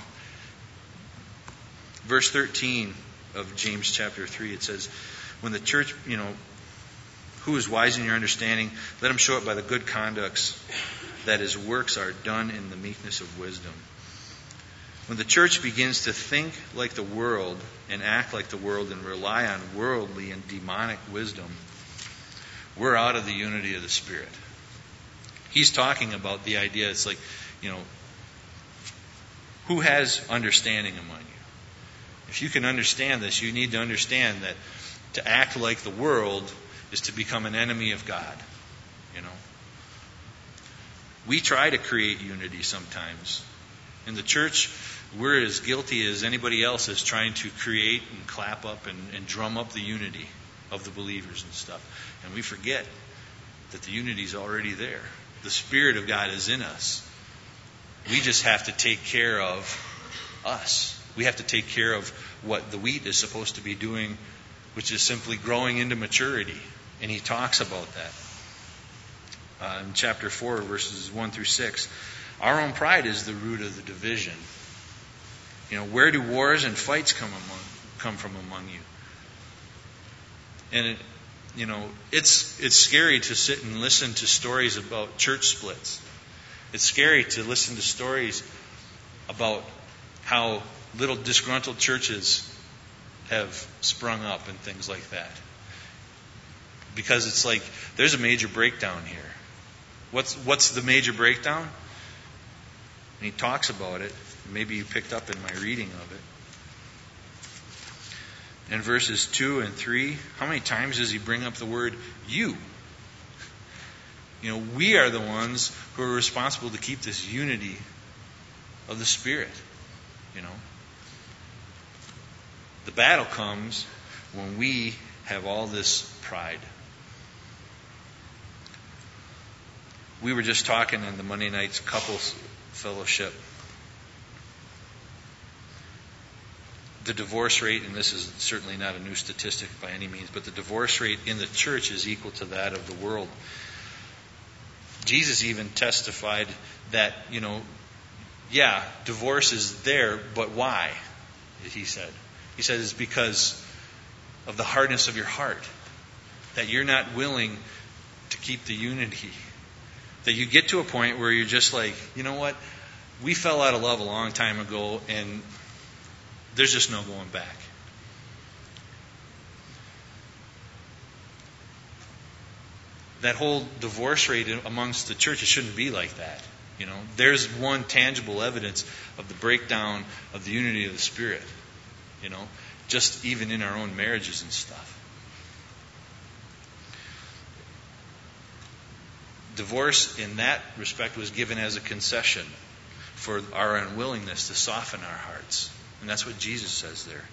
Verse thirteen of James chapter three, it says, when the church, you know, who is wise in your understanding, let him show it by the good conducts that his works are done in the meekness of wisdom. When the church begins to think like the world and act like the world and rely on worldly and demonic wisdom, we're out of the unity of the Spirit. He's talking about the idea, it's like, you know, who has understanding among you? If you can understand this, you need to understand that to act like the world is to become an enemy of God. You know, we try to create unity sometimes. In the church, we're as guilty as anybody else is trying to create and clap up and, and drum up the unity of the believers and stuff. And we forget that the unity is already there. The Spirit of God is in us. We just have to take care of us. We have to take care of what the wheat is supposed to be doing, which is simply growing into maturity. And he talks about that. Uh, in chapter four, verses one through six. Our own pride is the root of the division. You know, where do wars and fights come among, come from among you? And it, you know, it's it's scary to sit and listen to stories about church splits. It's scary to listen to stories about how little disgruntled churches have sprung up and things like that. Because it's like there's a major breakdown here. What's what's the major breakdown? And he talks about it. Maybe you picked up in my reading of it. In verses two and three, how many times does he bring up the word you? You know, we are the ones who are responsible to keep this unity of the Spirit. You know, the battle comes when we have all this pride. We were just talking in the Monday night's couples fellowship. The divorce rate, and this is certainly not a new statistic by any means, but the divorce rate in the church is equal to that of the world. Jesus even testified that, you know, yeah, divorce is there, but why? He said. He said it's because of the hardness of your heart, that you're not willing to keep the unity. That you get to a point where you're just like, you know what, we fell out of love a long time ago, and there's just no going back. That whole divorce rate amongst the church, it shouldn't be like that. You know, there's one tangible evidence of the breakdown of the unity of the Spirit. You know, just even in our own marriages and stuff. Divorce in that respect was given as a concession for our unwillingness to soften our hearts. And that's what Jesus says there.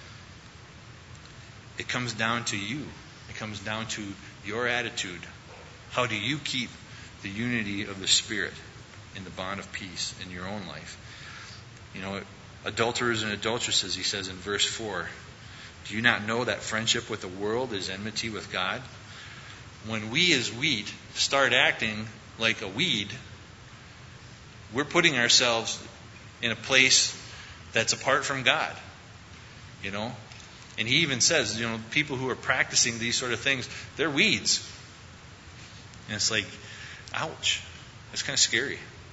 It comes down to you. It comes down to your attitude. How do you keep the unity of the Spirit in the bond of peace in your own life? You know, adulterers and adulteresses, he says in verse four, do you not know that friendship with the world is enmity with God? When we as wheat start acting like a weed, we're putting ourselves in a place that's apart from God. You know? And he even says, you know, people who are practicing these sort of things, they're weeds. And it's like, ouch. That's kind of scary.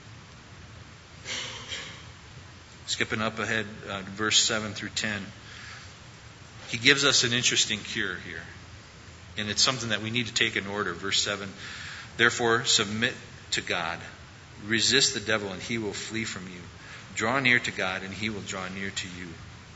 Skipping up ahead, uh, verse seven through ten. He gives us an interesting cure here. And it's something that we need to take in order. Verse seven. Therefore, submit to God. Resist the devil, and he will flee from you. Draw near to God, and he will draw near to you.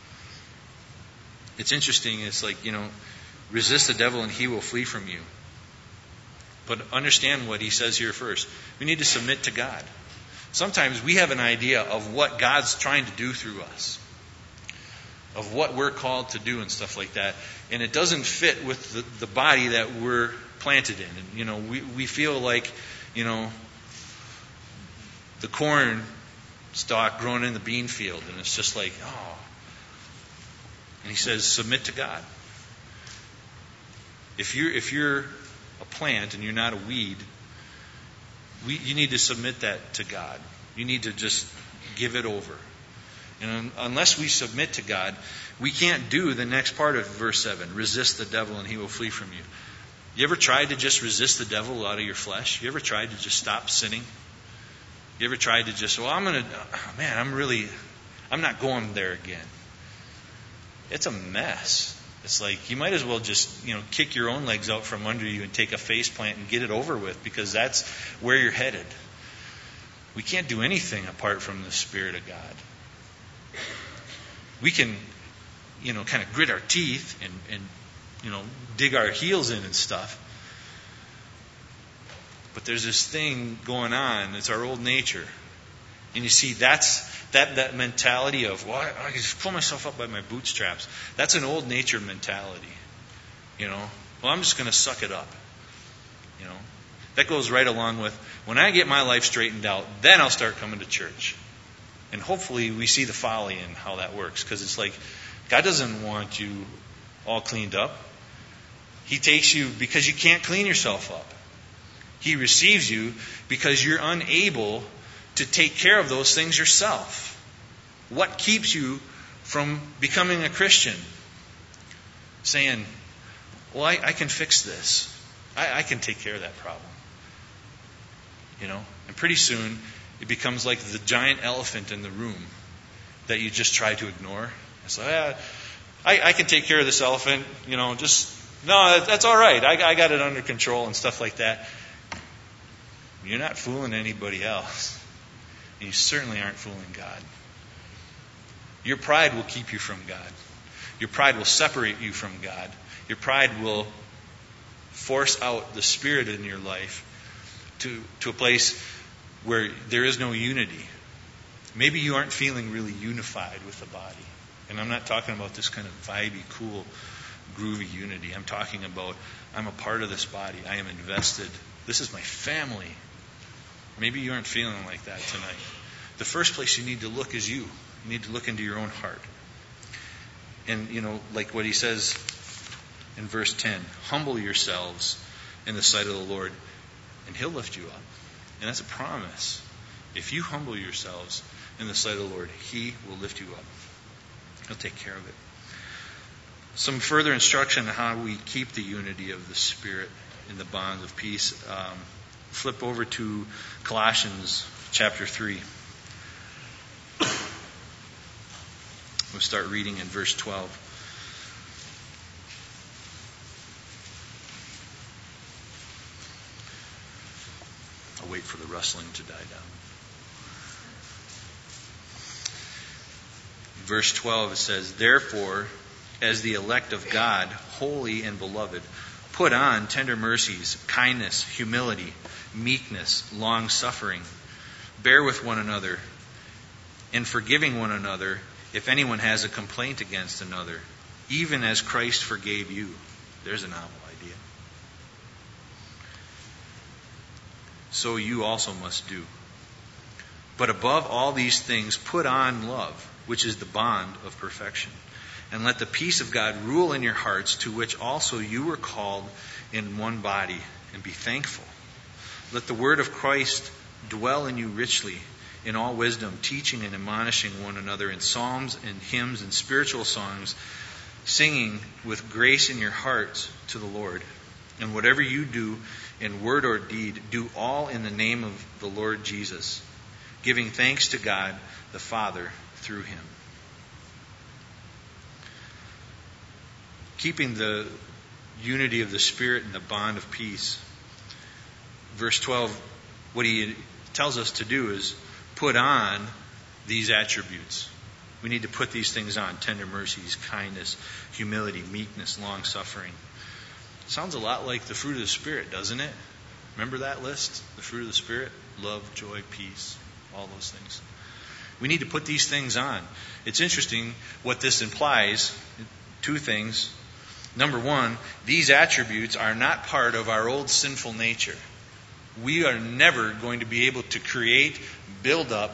It's interesting. It's like, you know, resist the devil, and he will flee from you. But understand what he says here first. We need to submit to God. Sometimes we have an idea of what God's trying to do through us, of what we're called to do and stuff like that. And it doesn't fit with the, the body that we're planted in. And, you know, we, we feel like, you know, the corn stalk growing in the bean field. And it's just like, oh. And he says, submit to God. If you're, if you're a plant and you're not a weed, we, you need to submit that to God. You need to just give it over. And unless we submit to God, we can't do the next part of verse seven. Resist the devil and he will flee from you. You ever tried to just resist the devil out of your flesh? You ever tried to just stop sinning? You ever tried to just, well, I'm going to, oh, man, I'm really, I'm not going there again. It's a mess. It's like you might as well just, you know, kick your own legs out from under you and take a face plant and get it over with, because that's where you're headed. We can't do anything apart from the Spirit of God. We can, you know, kind of grit our teeth and, and, you know, dig our heels in and stuff. But there's this thing going on. It's our old nature. And you see, that's that, that mentality of, well, I, I can just pull myself up by my bootstraps. That's an old nature mentality. You know, well, I'm just going to suck it up. You know, that goes right along with, when I get my life straightened out, then I'll start coming to church. And hopefully we see the folly in how that works. Because it's like, God doesn't want you all cleaned up. He takes you because you can't clean yourself up. He receives you because you're unable to take care of those things yourself. What keeps you from becoming a Christian? Saying, well, I, I can fix this. I, I can take care of that problem. You know, and pretty soon it becomes like the giant elephant in the room that you just try to ignore. It's like, ah, I, I can take care of this elephant. You know, just no, that's all right. I, I got it under control and stuff like that. You're not fooling anybody else. And you certainly aren't fooling God. Your pride will keep you from God. Your pride will separate you from God. Your pride will force out the Spirit in your life to, to a place where there is no unity. Maybe you aren't feeling really unified with the body. And I'm not talking about this kind of vibey, cool, groovy unity. I'm talking about, I'm a part of this body. I am invested. This is my family. Maybe you aren't feeling like that tonight. The first place you need to look is you. You need to look into your own heart. And, you know, like what he says in verse ten, humble yourselves in the sight of the Lord, and He'll lift you up. And that's a promise. If you humble yourselves in the sight of the Lord, He will lift you up. He'll take care of it. Some further instruction on how we keep the unity of the Spirit in the bonds of peace. Um, flip over to Colossians chapter three. We'll start reading in verse twelve. I'll wait for the rustling to die down. Verse twelve, it says, therefore, as the elect of God, holy and beloved, put on tender mercies, kindness, humility, meekness, long-suffering. Bear with one another and forgiving one another if anyone has a complaint against another, even as Christ forgave you. There's a novel idea. So you also must do. But above all these things, put on love, which is the bond of perfection. And let the peace of God rule in your hearts, to which also you were called in one body, and be thankful. Let the word of Christ dwell in you richly, in all wisdom, teaching and admonishing one another in psalms and hymns and spiritual songs, singing with grace in your hearts to the Lord. And whatever you do in word or deed, do all in the name of the Lord Jesus, giving thanks to God the Father through him. Keeping the unity of the Spirit and the bond of peace. Verse twelve, what he tells us to do is put on these attributes. We need to put these things on: tender mercies, kindness, humility, meekness, long-suffering. Sounds a lot like the fruit of the Spirit, doesn't it? Remember that list? The fruit of the Spirit? Love, joy, peace, all those things. We need to put these things on. It's interesting what this implies. Two things. Number one, these attributes are not part of our old sinful nature. We are never going to be able to create, build up,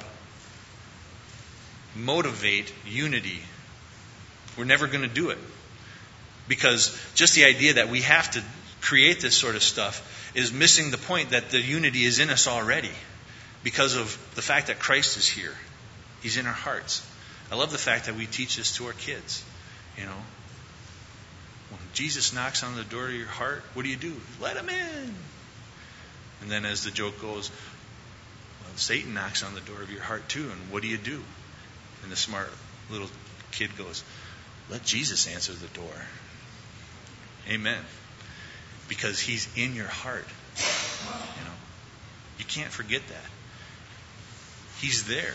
motivate unity. We're never going to do it. Because just the idea that we have to create this sort of stuff is missing the point that the unity is in us already because of the fact that Christ is here. He's in our hearts. I love the fact that we teach this to our kids. You know, when Jesus knocks on the door of your heart, what do you do? Let him in. And then as the joke goes, well, Satan knocks on the door of your heart too, and what do you do? And the smart little kid goes, let Jesus answer the door. Amen. Because he's in your heart. You know, you can't forget that. He's there.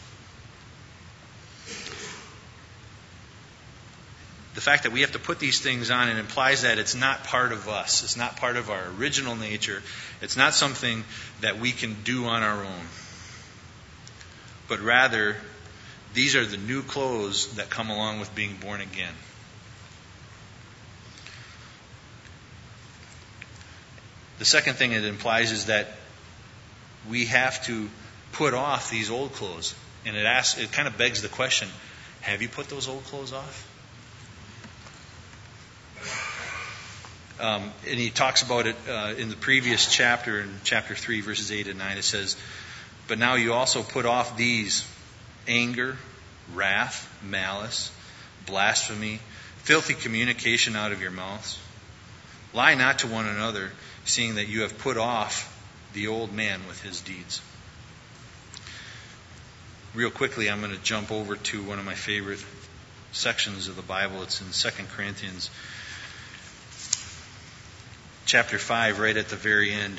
The fact that we have to put these things on, it implies that it's not part of us. It's not part of our original nature. It's not something that we can do on our own. But rather, these are the new clothes that come along with being born again. The second thing it implies is that we have to put off these old clothes. And it asks, it kind of begs the question, have you put those old clothes off? Um, and he talks about it uh, in the previous chapter, in chapter three, verses eight and nine. It says, but now you also put off these: anger, wrath, malice, blasphemy, filthy communication out of your mouths. Lie not to one another, seeing that you have put off the old man with his deeds. Real quickly, I'm going to jump over to one of my favorite sections of the Bible. It's in Second Corinthians chapter five, right at the very end.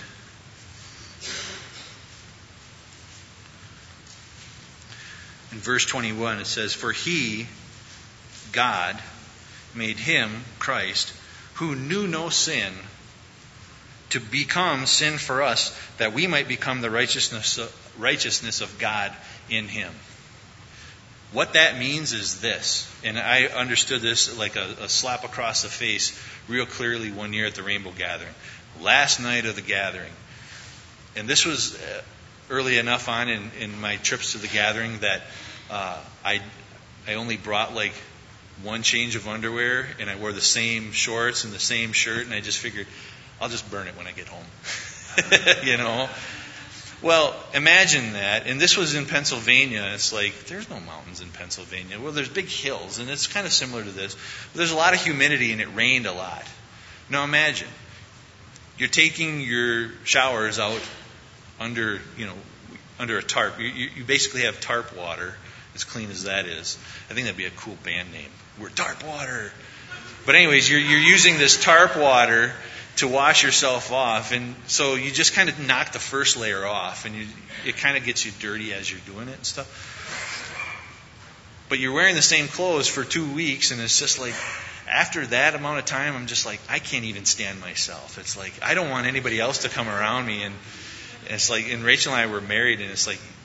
In verse twenty-one, it says, for he, God, made him, Christ, who knew no sin, to become sin for us, that we might become the righteousness righteousness of God in him. What that means is this, and I understood this like a, a slap across the face real clearly one year at the Rainbow Gathering. Last night of the gathering. And this was early enough on in, in my trips to the gathering that uh, I I only brought like one change of underwear, and I wore the same shorts and the same shirt, and I just figured, I'll just burn it when I get home. You know? Well, imagine that. And this was in Pennsylvania. It's like, there's no mountains in Pennsylvania. Well, there's big hills, and it's kind of similar to this. There's a lot of humidity, and it rained a lot. Now imagine, you're taking your showers out under, you know, under a tarp. You, you, you basically have tarp water, as clean as that is. I think that'd be a cool band name. We're Tarp Water. But anyways, you're, you're using this tarp water to wash yourself off, and so you just kind of knock the first layer off, and you, it kind of gets you dirty as you're doing it and stuff. But you're wearing the same clothes for two weeks, and it's just like, after that amount of time, I'm just like, I can't even stand myself. It's like, I don't want anybody else to come around me, and, and it's like, and Rachel and I were married, and it's like,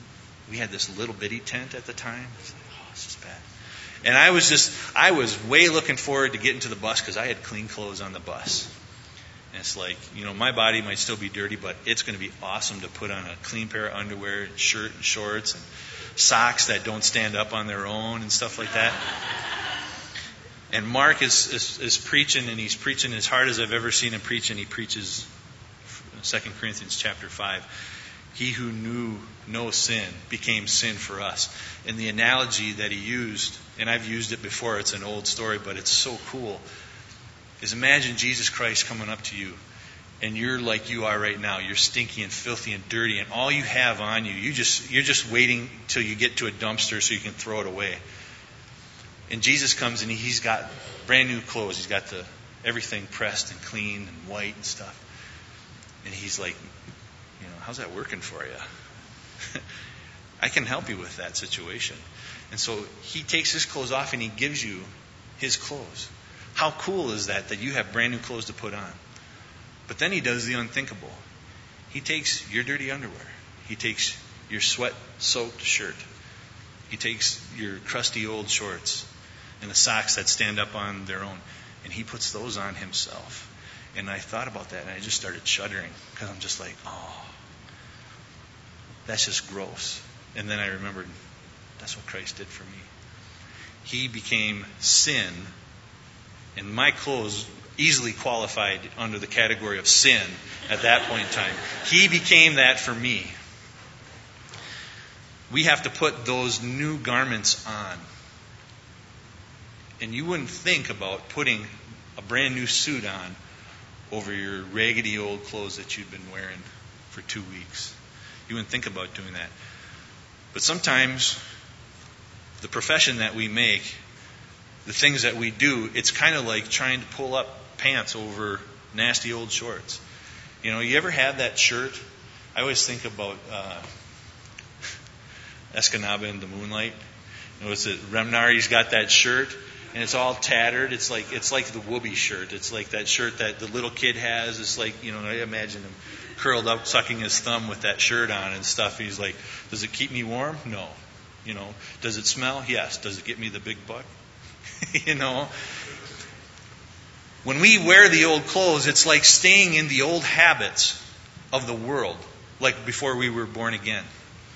we had this little bitty tent at the time. It's like, oh, this is bad. And I was just, I was way looking forward to getting to the bus because I had clean clothes on the bus. And it's like, you know, my body might still be dirty, but it's going to be awesome to put on a clean pair of underwear, and shirt and shorts, and socks that don't stand up on their own and stuff like that. And Mark is, is, is preaching, and he's preaching as hard as I've ever seen him preach, and he preaches Second Corinthians chapter five. He who knew no sin became sin for us. And the analogy that he used, and I've used it before, it's an old story, but it's so cool, is imagine Jesus Christ coming up to you, and you're like you are right now. You're stinky and filthy and dirty, and all you have on you, you just, you're just waiting till you get to a dumpster so you can throw it away. And Jesus comes, and he's got brand new clothes. He's got the everything pressed and clean and white and stuff. And he's like, you know, how's that working for you? I can help you with that situation. And so he takes his clothes off and he gives you his clothes. How cool is that, that you have brand new clothes to put on? But then he does the unthinkable. He takes your dirty underwear. He takes your sweat-soaked shirt. He takes your crusty old shorts and the socks that stand up on their own, and he puts those on himself. And I thought about that, and I just started shuddering because I'm just like, oh, that's just gross. And then I remembered, that's what Christ did for me. He became sin, and my clothes easily qualified under the category of sin at that point in time. He became that for me. We have to put those new garments on. And you wouldn't think about putting a brand new suit on over your raggedy old clothes that you've been wearing for two weeks. You wouldn't think about doing that. But sometimes the profession that we make, the things that we do, it's kind of like trying to pull up pants over nasty old shorts. You know, you ever have that shirt? I always think about uh, Escanaba in the Moonlight. You know, it's a Remnar, he's got that shirt, and it's all tattered. It's like it's like the Whoopi shirt. It's like that shirt that the little kid has. It's like, you know, I imagine him curled up, sucking his thumb with that shirt on and stuff. He's like, does it keep me warm? No. You know, does it smell? Yes. Does it get me the big buck? You know. When we wear the old clothes, it's like staying in the old habits of the world, like before we were born again.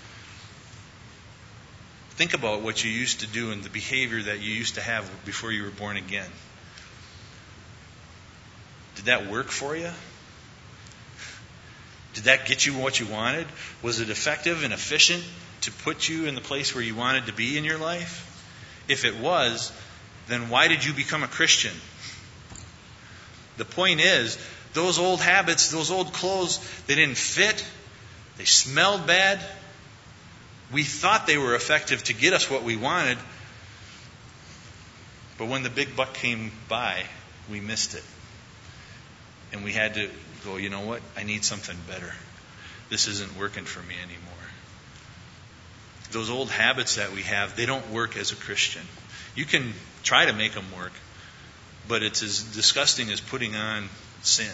Think about what you used to do and the behavior that you used to have before you were born again. Did that work for you? Did that get you what you wanted? Was it effective and efficient to put you in the place where you wanted to be in your life? If it was, then why did you become a Christian? The point is, those old habits, those old clothes, they didn't fit. They smelled bad. We thought they were effective to get us what we wanted. But when the big buck came by, we missed it. And we had to go, you know what? I need something better. This isn't working for me anymore. Those old habits that we have, they don't work as a Christian. You can try to make them work, but it's as disgusting as putting on sin.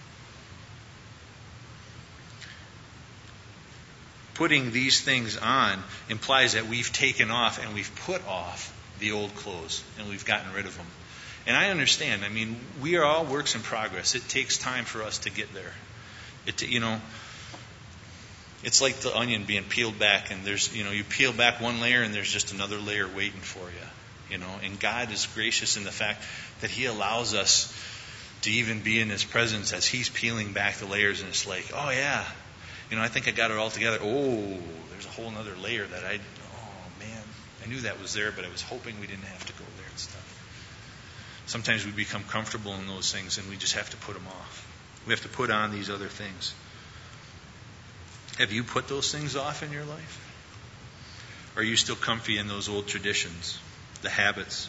Putting these things on implies that we've taken off and we've put off the old clothes and we've gotten rid of them. And I understand. I mean, we are all works in progress. It takes time for us to get there. It, you know, it's like the onion being peeled back, and there's, you know, you peel back one layer and there's just another layer waiting for you. You know, and God is gracious in the fact that He allows us to even be in His presence as He's peeling back the layers, and it's like, oh yeah, you know, I think I got it all together. Oh, there's a whole other layer that I, oh man, I knew that was there, but I was hoping we didn't have to go there and stuff. Sometimes we become comfortable in those things and we just have to put them off. We have to put on these other things. Have you put those things off in your life? Or are you still comfy in those old traditions, the habits?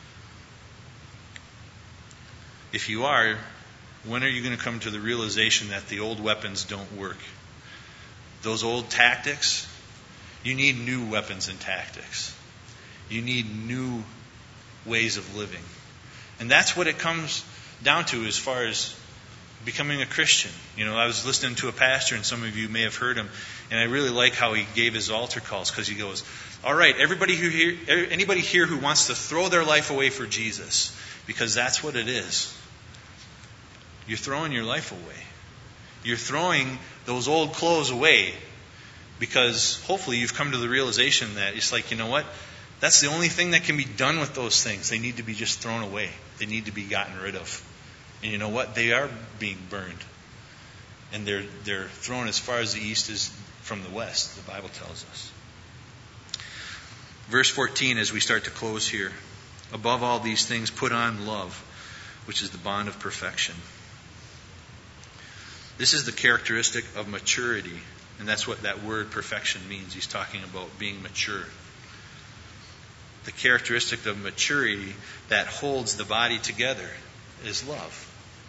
If you are, when are you going to come to the realization that the old weapons don't work? Those old tactics, you need new weapons and tactics. You need new ways of living. And that's what it comes down to as far as becoming a Christian. You know, I was listening to a pastor, and some of you may have heard him, and I really like how he gave his altar calls, because he goes, all right, everybody who here, anybody here who wants to throw their life away for Jesus, because that's what it is. You're throwing your life away. You're throwing those old clothes away, because hopefully you've come to the realization that it's like, you know what? That's the only thing that can be done with those things. They need to be just thrown away. They need to be gotten rid of. And you know what? They are being burned. And they're they're thrown as far as the east is from the west, the Bible tells us. Verse fourteen, as we start to close here. Above all these things, put on love, which is the bond of perfection. This is the characteristic of maturity. And that's what that word perfection means. He's talking about being mature. The characteristic of maturity that holds the body together is love.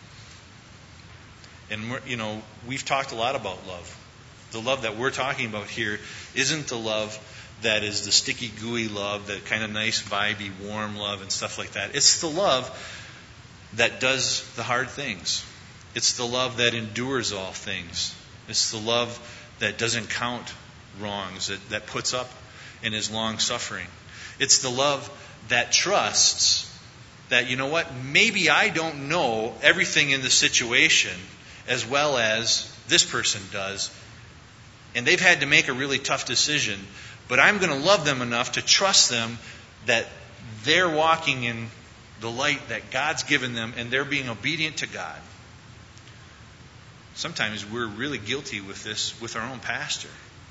And, we're, you know, we've talked a lot about love. The love that we're talking about here isn't the love that is the sticky, gooey love, that kind of nice, vibey, warm love and stuff like that. It's the love that does the hard things. It's the love that endures all things. It's the love that doesn't count wrongs, that, that puts up and is long-suffering. It's the love that trusts that, you know what, maybe I don't know everything in the situation as well as this person does, and they've had to make a really tough decision, but I'm going to love them enough to trust them that they're walking in the light that God's given them, and they're being obedient to God. Sometimes we're really guilty with this with our own pastor.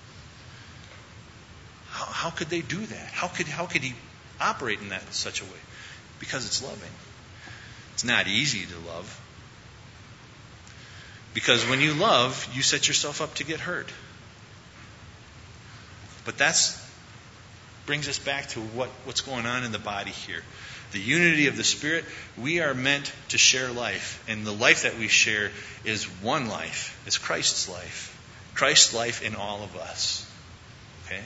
How, how could they do that? How could how could he operate in that in such a way? Because it's loving. It's not easy to love. Because when you love, you set yourself up to get hurt. But that's brings us back to what, what's going on in the body here. The unity of the Spirit, we are meant to share life. And the life that we share is one life. It's Christ's life. Christ's life in all of us. Okay?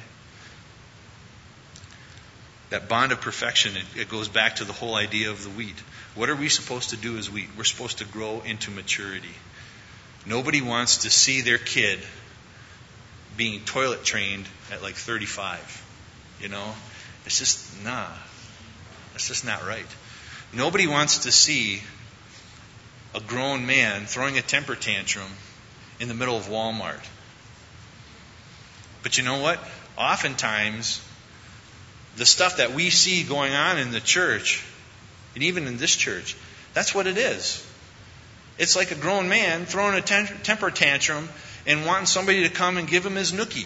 That bond of perfection, it, it goes back to the whole idea of the wheat. What are we supposed to do as wheat? We're supposed to grow into maturity. Nobody wants to see their kid being toilet trained at like thirty-five. You know? It's just, nah. That's just not right. Nobody wants to see a grown man throwing a temper tantrum in the middle of Walmart. But you know what? Oftentimes, the stuff that we see going on in the church, and even in this church, that's what it is. It's like a grown man throwing a temper tantrum and wanting somebody to come and give him his nookie.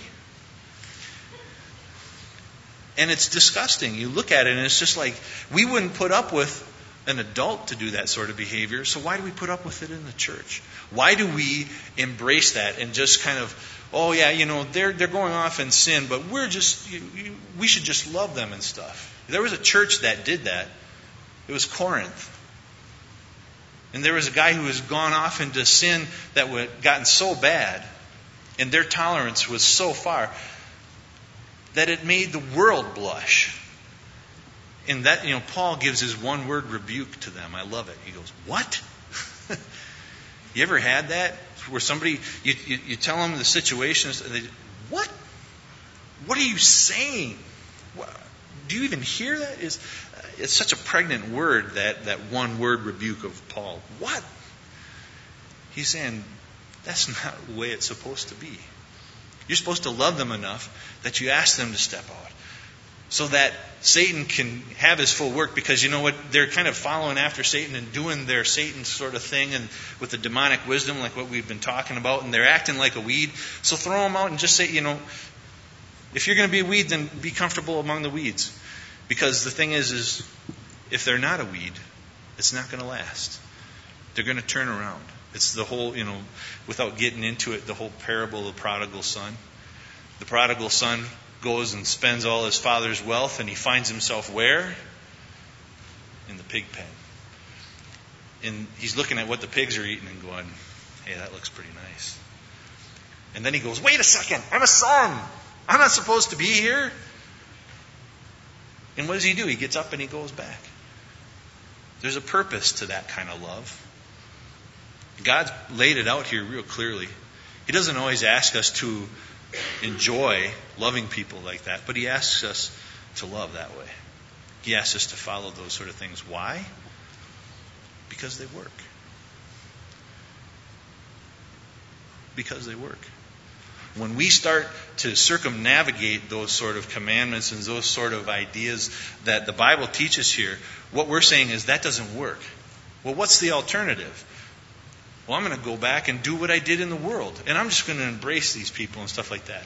And it's disgusting. You look at it and it's just like, we wouldn't put up with an adult to do that sort of behavior, so why do we put up with it in the church? Why do we embrace that and just kind of, oh yeah, you know, they're they're going off in sin, but we're just, you, you, we should just love them and stuff. There was a church that did that. It was Corinth. And there was a guy who has gone off into sin that had gotten so bad, and their tolerance was so far, that it made the world blush. And that, you know, Paul gives his one word rebuke to them. I love it. He goes, what? You ever had that? Where somebody, you, you, you tell them the situation, and they, what? What are you saying? What? Do you even hear that? It's, it's such a pregnant word, that, that one word rebuke of Paul. What? He's saying, that's not the way it's supposed to be. You're supposed to love them enough that you ask them to step out, so that Satan can have his full work, because you know what? They're kind of following after Satan and doing their Satan sort of thing, and with the demonic wisdom like what we've been talking about, and they're acting like a weed. So throw them out and just say, you know, if you're going to be a weed, then be comfortable among the weeds. Because the thing is, is if they're not a weed, it's not going to last. They're going to turn around. It's the whole, you know, without getting into it, the whole parable of the prodigal son. The prodigal son goes and spends all his father's wealth, and he finds himself where? In the pig pen. And he's looking at what the pigs are eating and going, hey, that looks pretty nice. And then he goes, wait a second, I'm a son. I'm not supposed to be here. And what does he do? He gets up and he goes back. There's a purpose to that kind of love. God's laid it out here real clearly. He doesn't always ask us to enjoy loving people like that, but He asks us to love that way. He asks us to follow those sort of things. Why? Because they work. Because they work. When we start to circumnavigate those sort of commandments and those sort of ideas that the Bible teaches here, what we're saying is that doesn't work. Well, what's the alternative? Well, I'm going to go back and do what I did in the world, and I'm just going to embrace these people and stuff like that.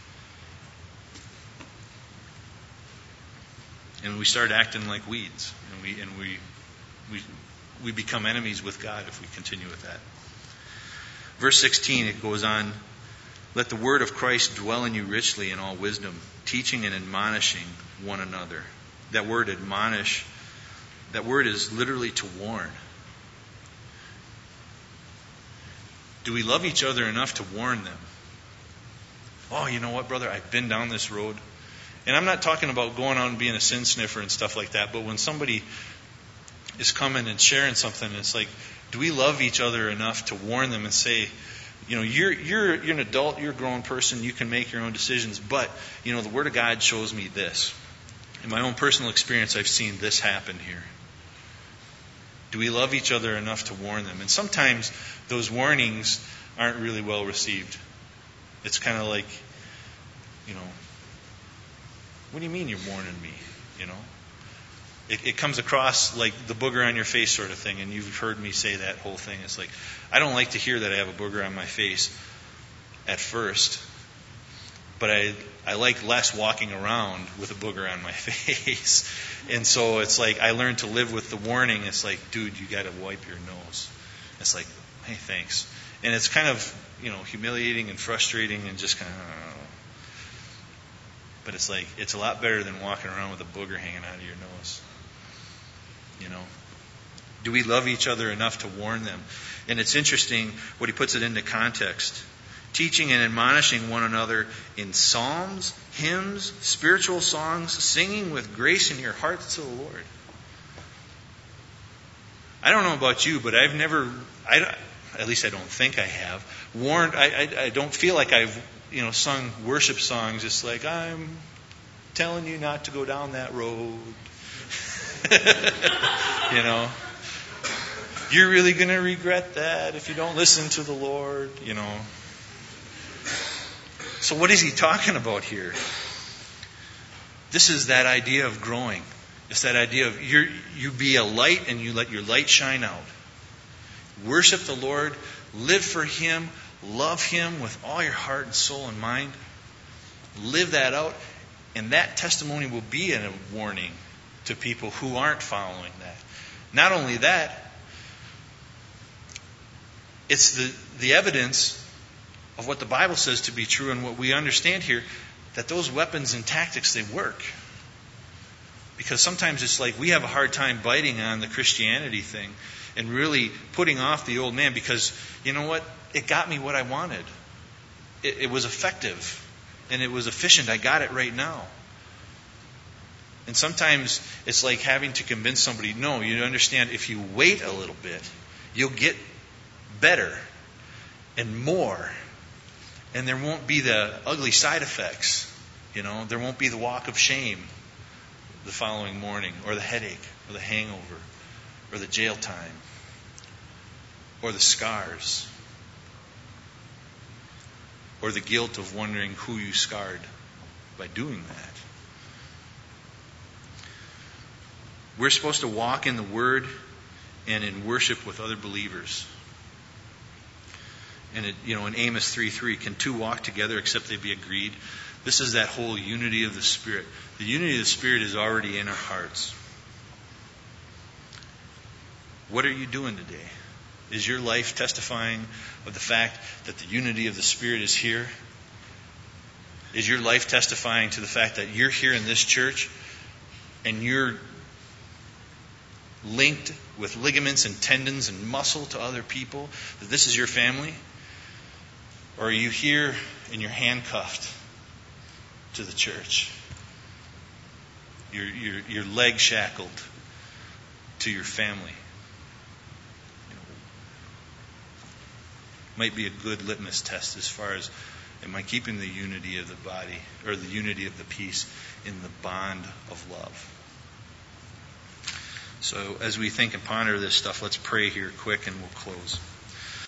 And we start acting like weeds, and we and we we we become enemies with God if we continue with that. Verse sixteen, it goes on, let the word of Christ dwell in you richly in all wisdom, teaching and admonishing one another. That word admonish, that word is literally to warn. Do we love each other enough to warn them? Oh, you know what, brother? I've been down this road. And I'm not talking about going out and being a sin sniffer and stuff like that, but when somebody is coming and sharing something, it's like, do we love each other enough to warn them and say, you know, you're you're you're an adult, you're a grown person, you can make your own decisions, but, you know, the Word of God shows me this. In my own personal experience, I've seen this happen here. Do we love each other enough to warn them? And sometimes those warnings aren't really well received. It's kind of like, you know, what do you mean you're warning me? You know, it, it comes across like the booger on your face sort of thing, and you've heard me say that whole thing. It's like, I don't like to hear that I have a booger on my face at first, but I I like less walking around with a booger on my face. And so it's like I learned to live with the warning. It's like, dude, you got to wipe your nose. It's like, hey, thanks. And it's kind of, you know, humiliating and frustrating and just kind of, I don't know. But it's like, it's a lot better than walking around with a booger hanging out of your nose. You know? Do we love each other enough to warn them? And it's interesting what he puts it into context. Teaching and admonishing one another in psalms, hymns, spiritual songs, singing with grace in your hearts to the Lord. I don't know about you, but I've never, I, at least I don't think I have, warned, I, I, I don't feel like I've, you know, sung worship songs. It's like, I'm telling you not to go down that road. You know, you're really going to regret that if you don't listen to the Lord, you know. So what is he talking about here? This is that idea of growing. It's that idea of you you be a light and you let your light shine out. Worship the Lord, live for Him, love Him with all your heart and soul and mind. Live that out, and that testimony will be a warning to people who aren't following that. Not only that, it's the, the evidence of what the Bible says to be true and what we understand here, that those weapons and tactics, they work. Because sometimes it's like we have a hard time biting on the Christianity thing and really putting off the old man because, you know what, it got me what I wanted. It, it was effective and it was efficient. I got it right now. And sometimes it's like having to convince somebody, no, you understand, if you wait a little bit, you'll get better and more. And there won't be the ugly side effects. You know, there won't be the walk of shame the following morning, or the headache, or the hangover, or the jail time, or the scars, or the guilt of wondering who you scarred by doing that. We're supposed to walk in the Word and in worship with other believers. And it, you know, in Amos three three, can two walk together except they be agreed? This is that whole unity of the Spirit. The unity of the Spirit is already in our hearts. What are you doing today? Is your life testifying of the fact that the unity of the Spirit is here? Is your life testifying to the fact that you're here in this church and you're linked with ligaments and tendons and muscle to other people, that this is your family? Or are you here and you're handcuffed to the church? Your your your leg shackled to your family. You know, might be a good litmus test as far as, am I keeping the unity of the body, or the unity of the peace in the bond of love? So as we think and ponder this stuff, let's pray here quick and we'll close.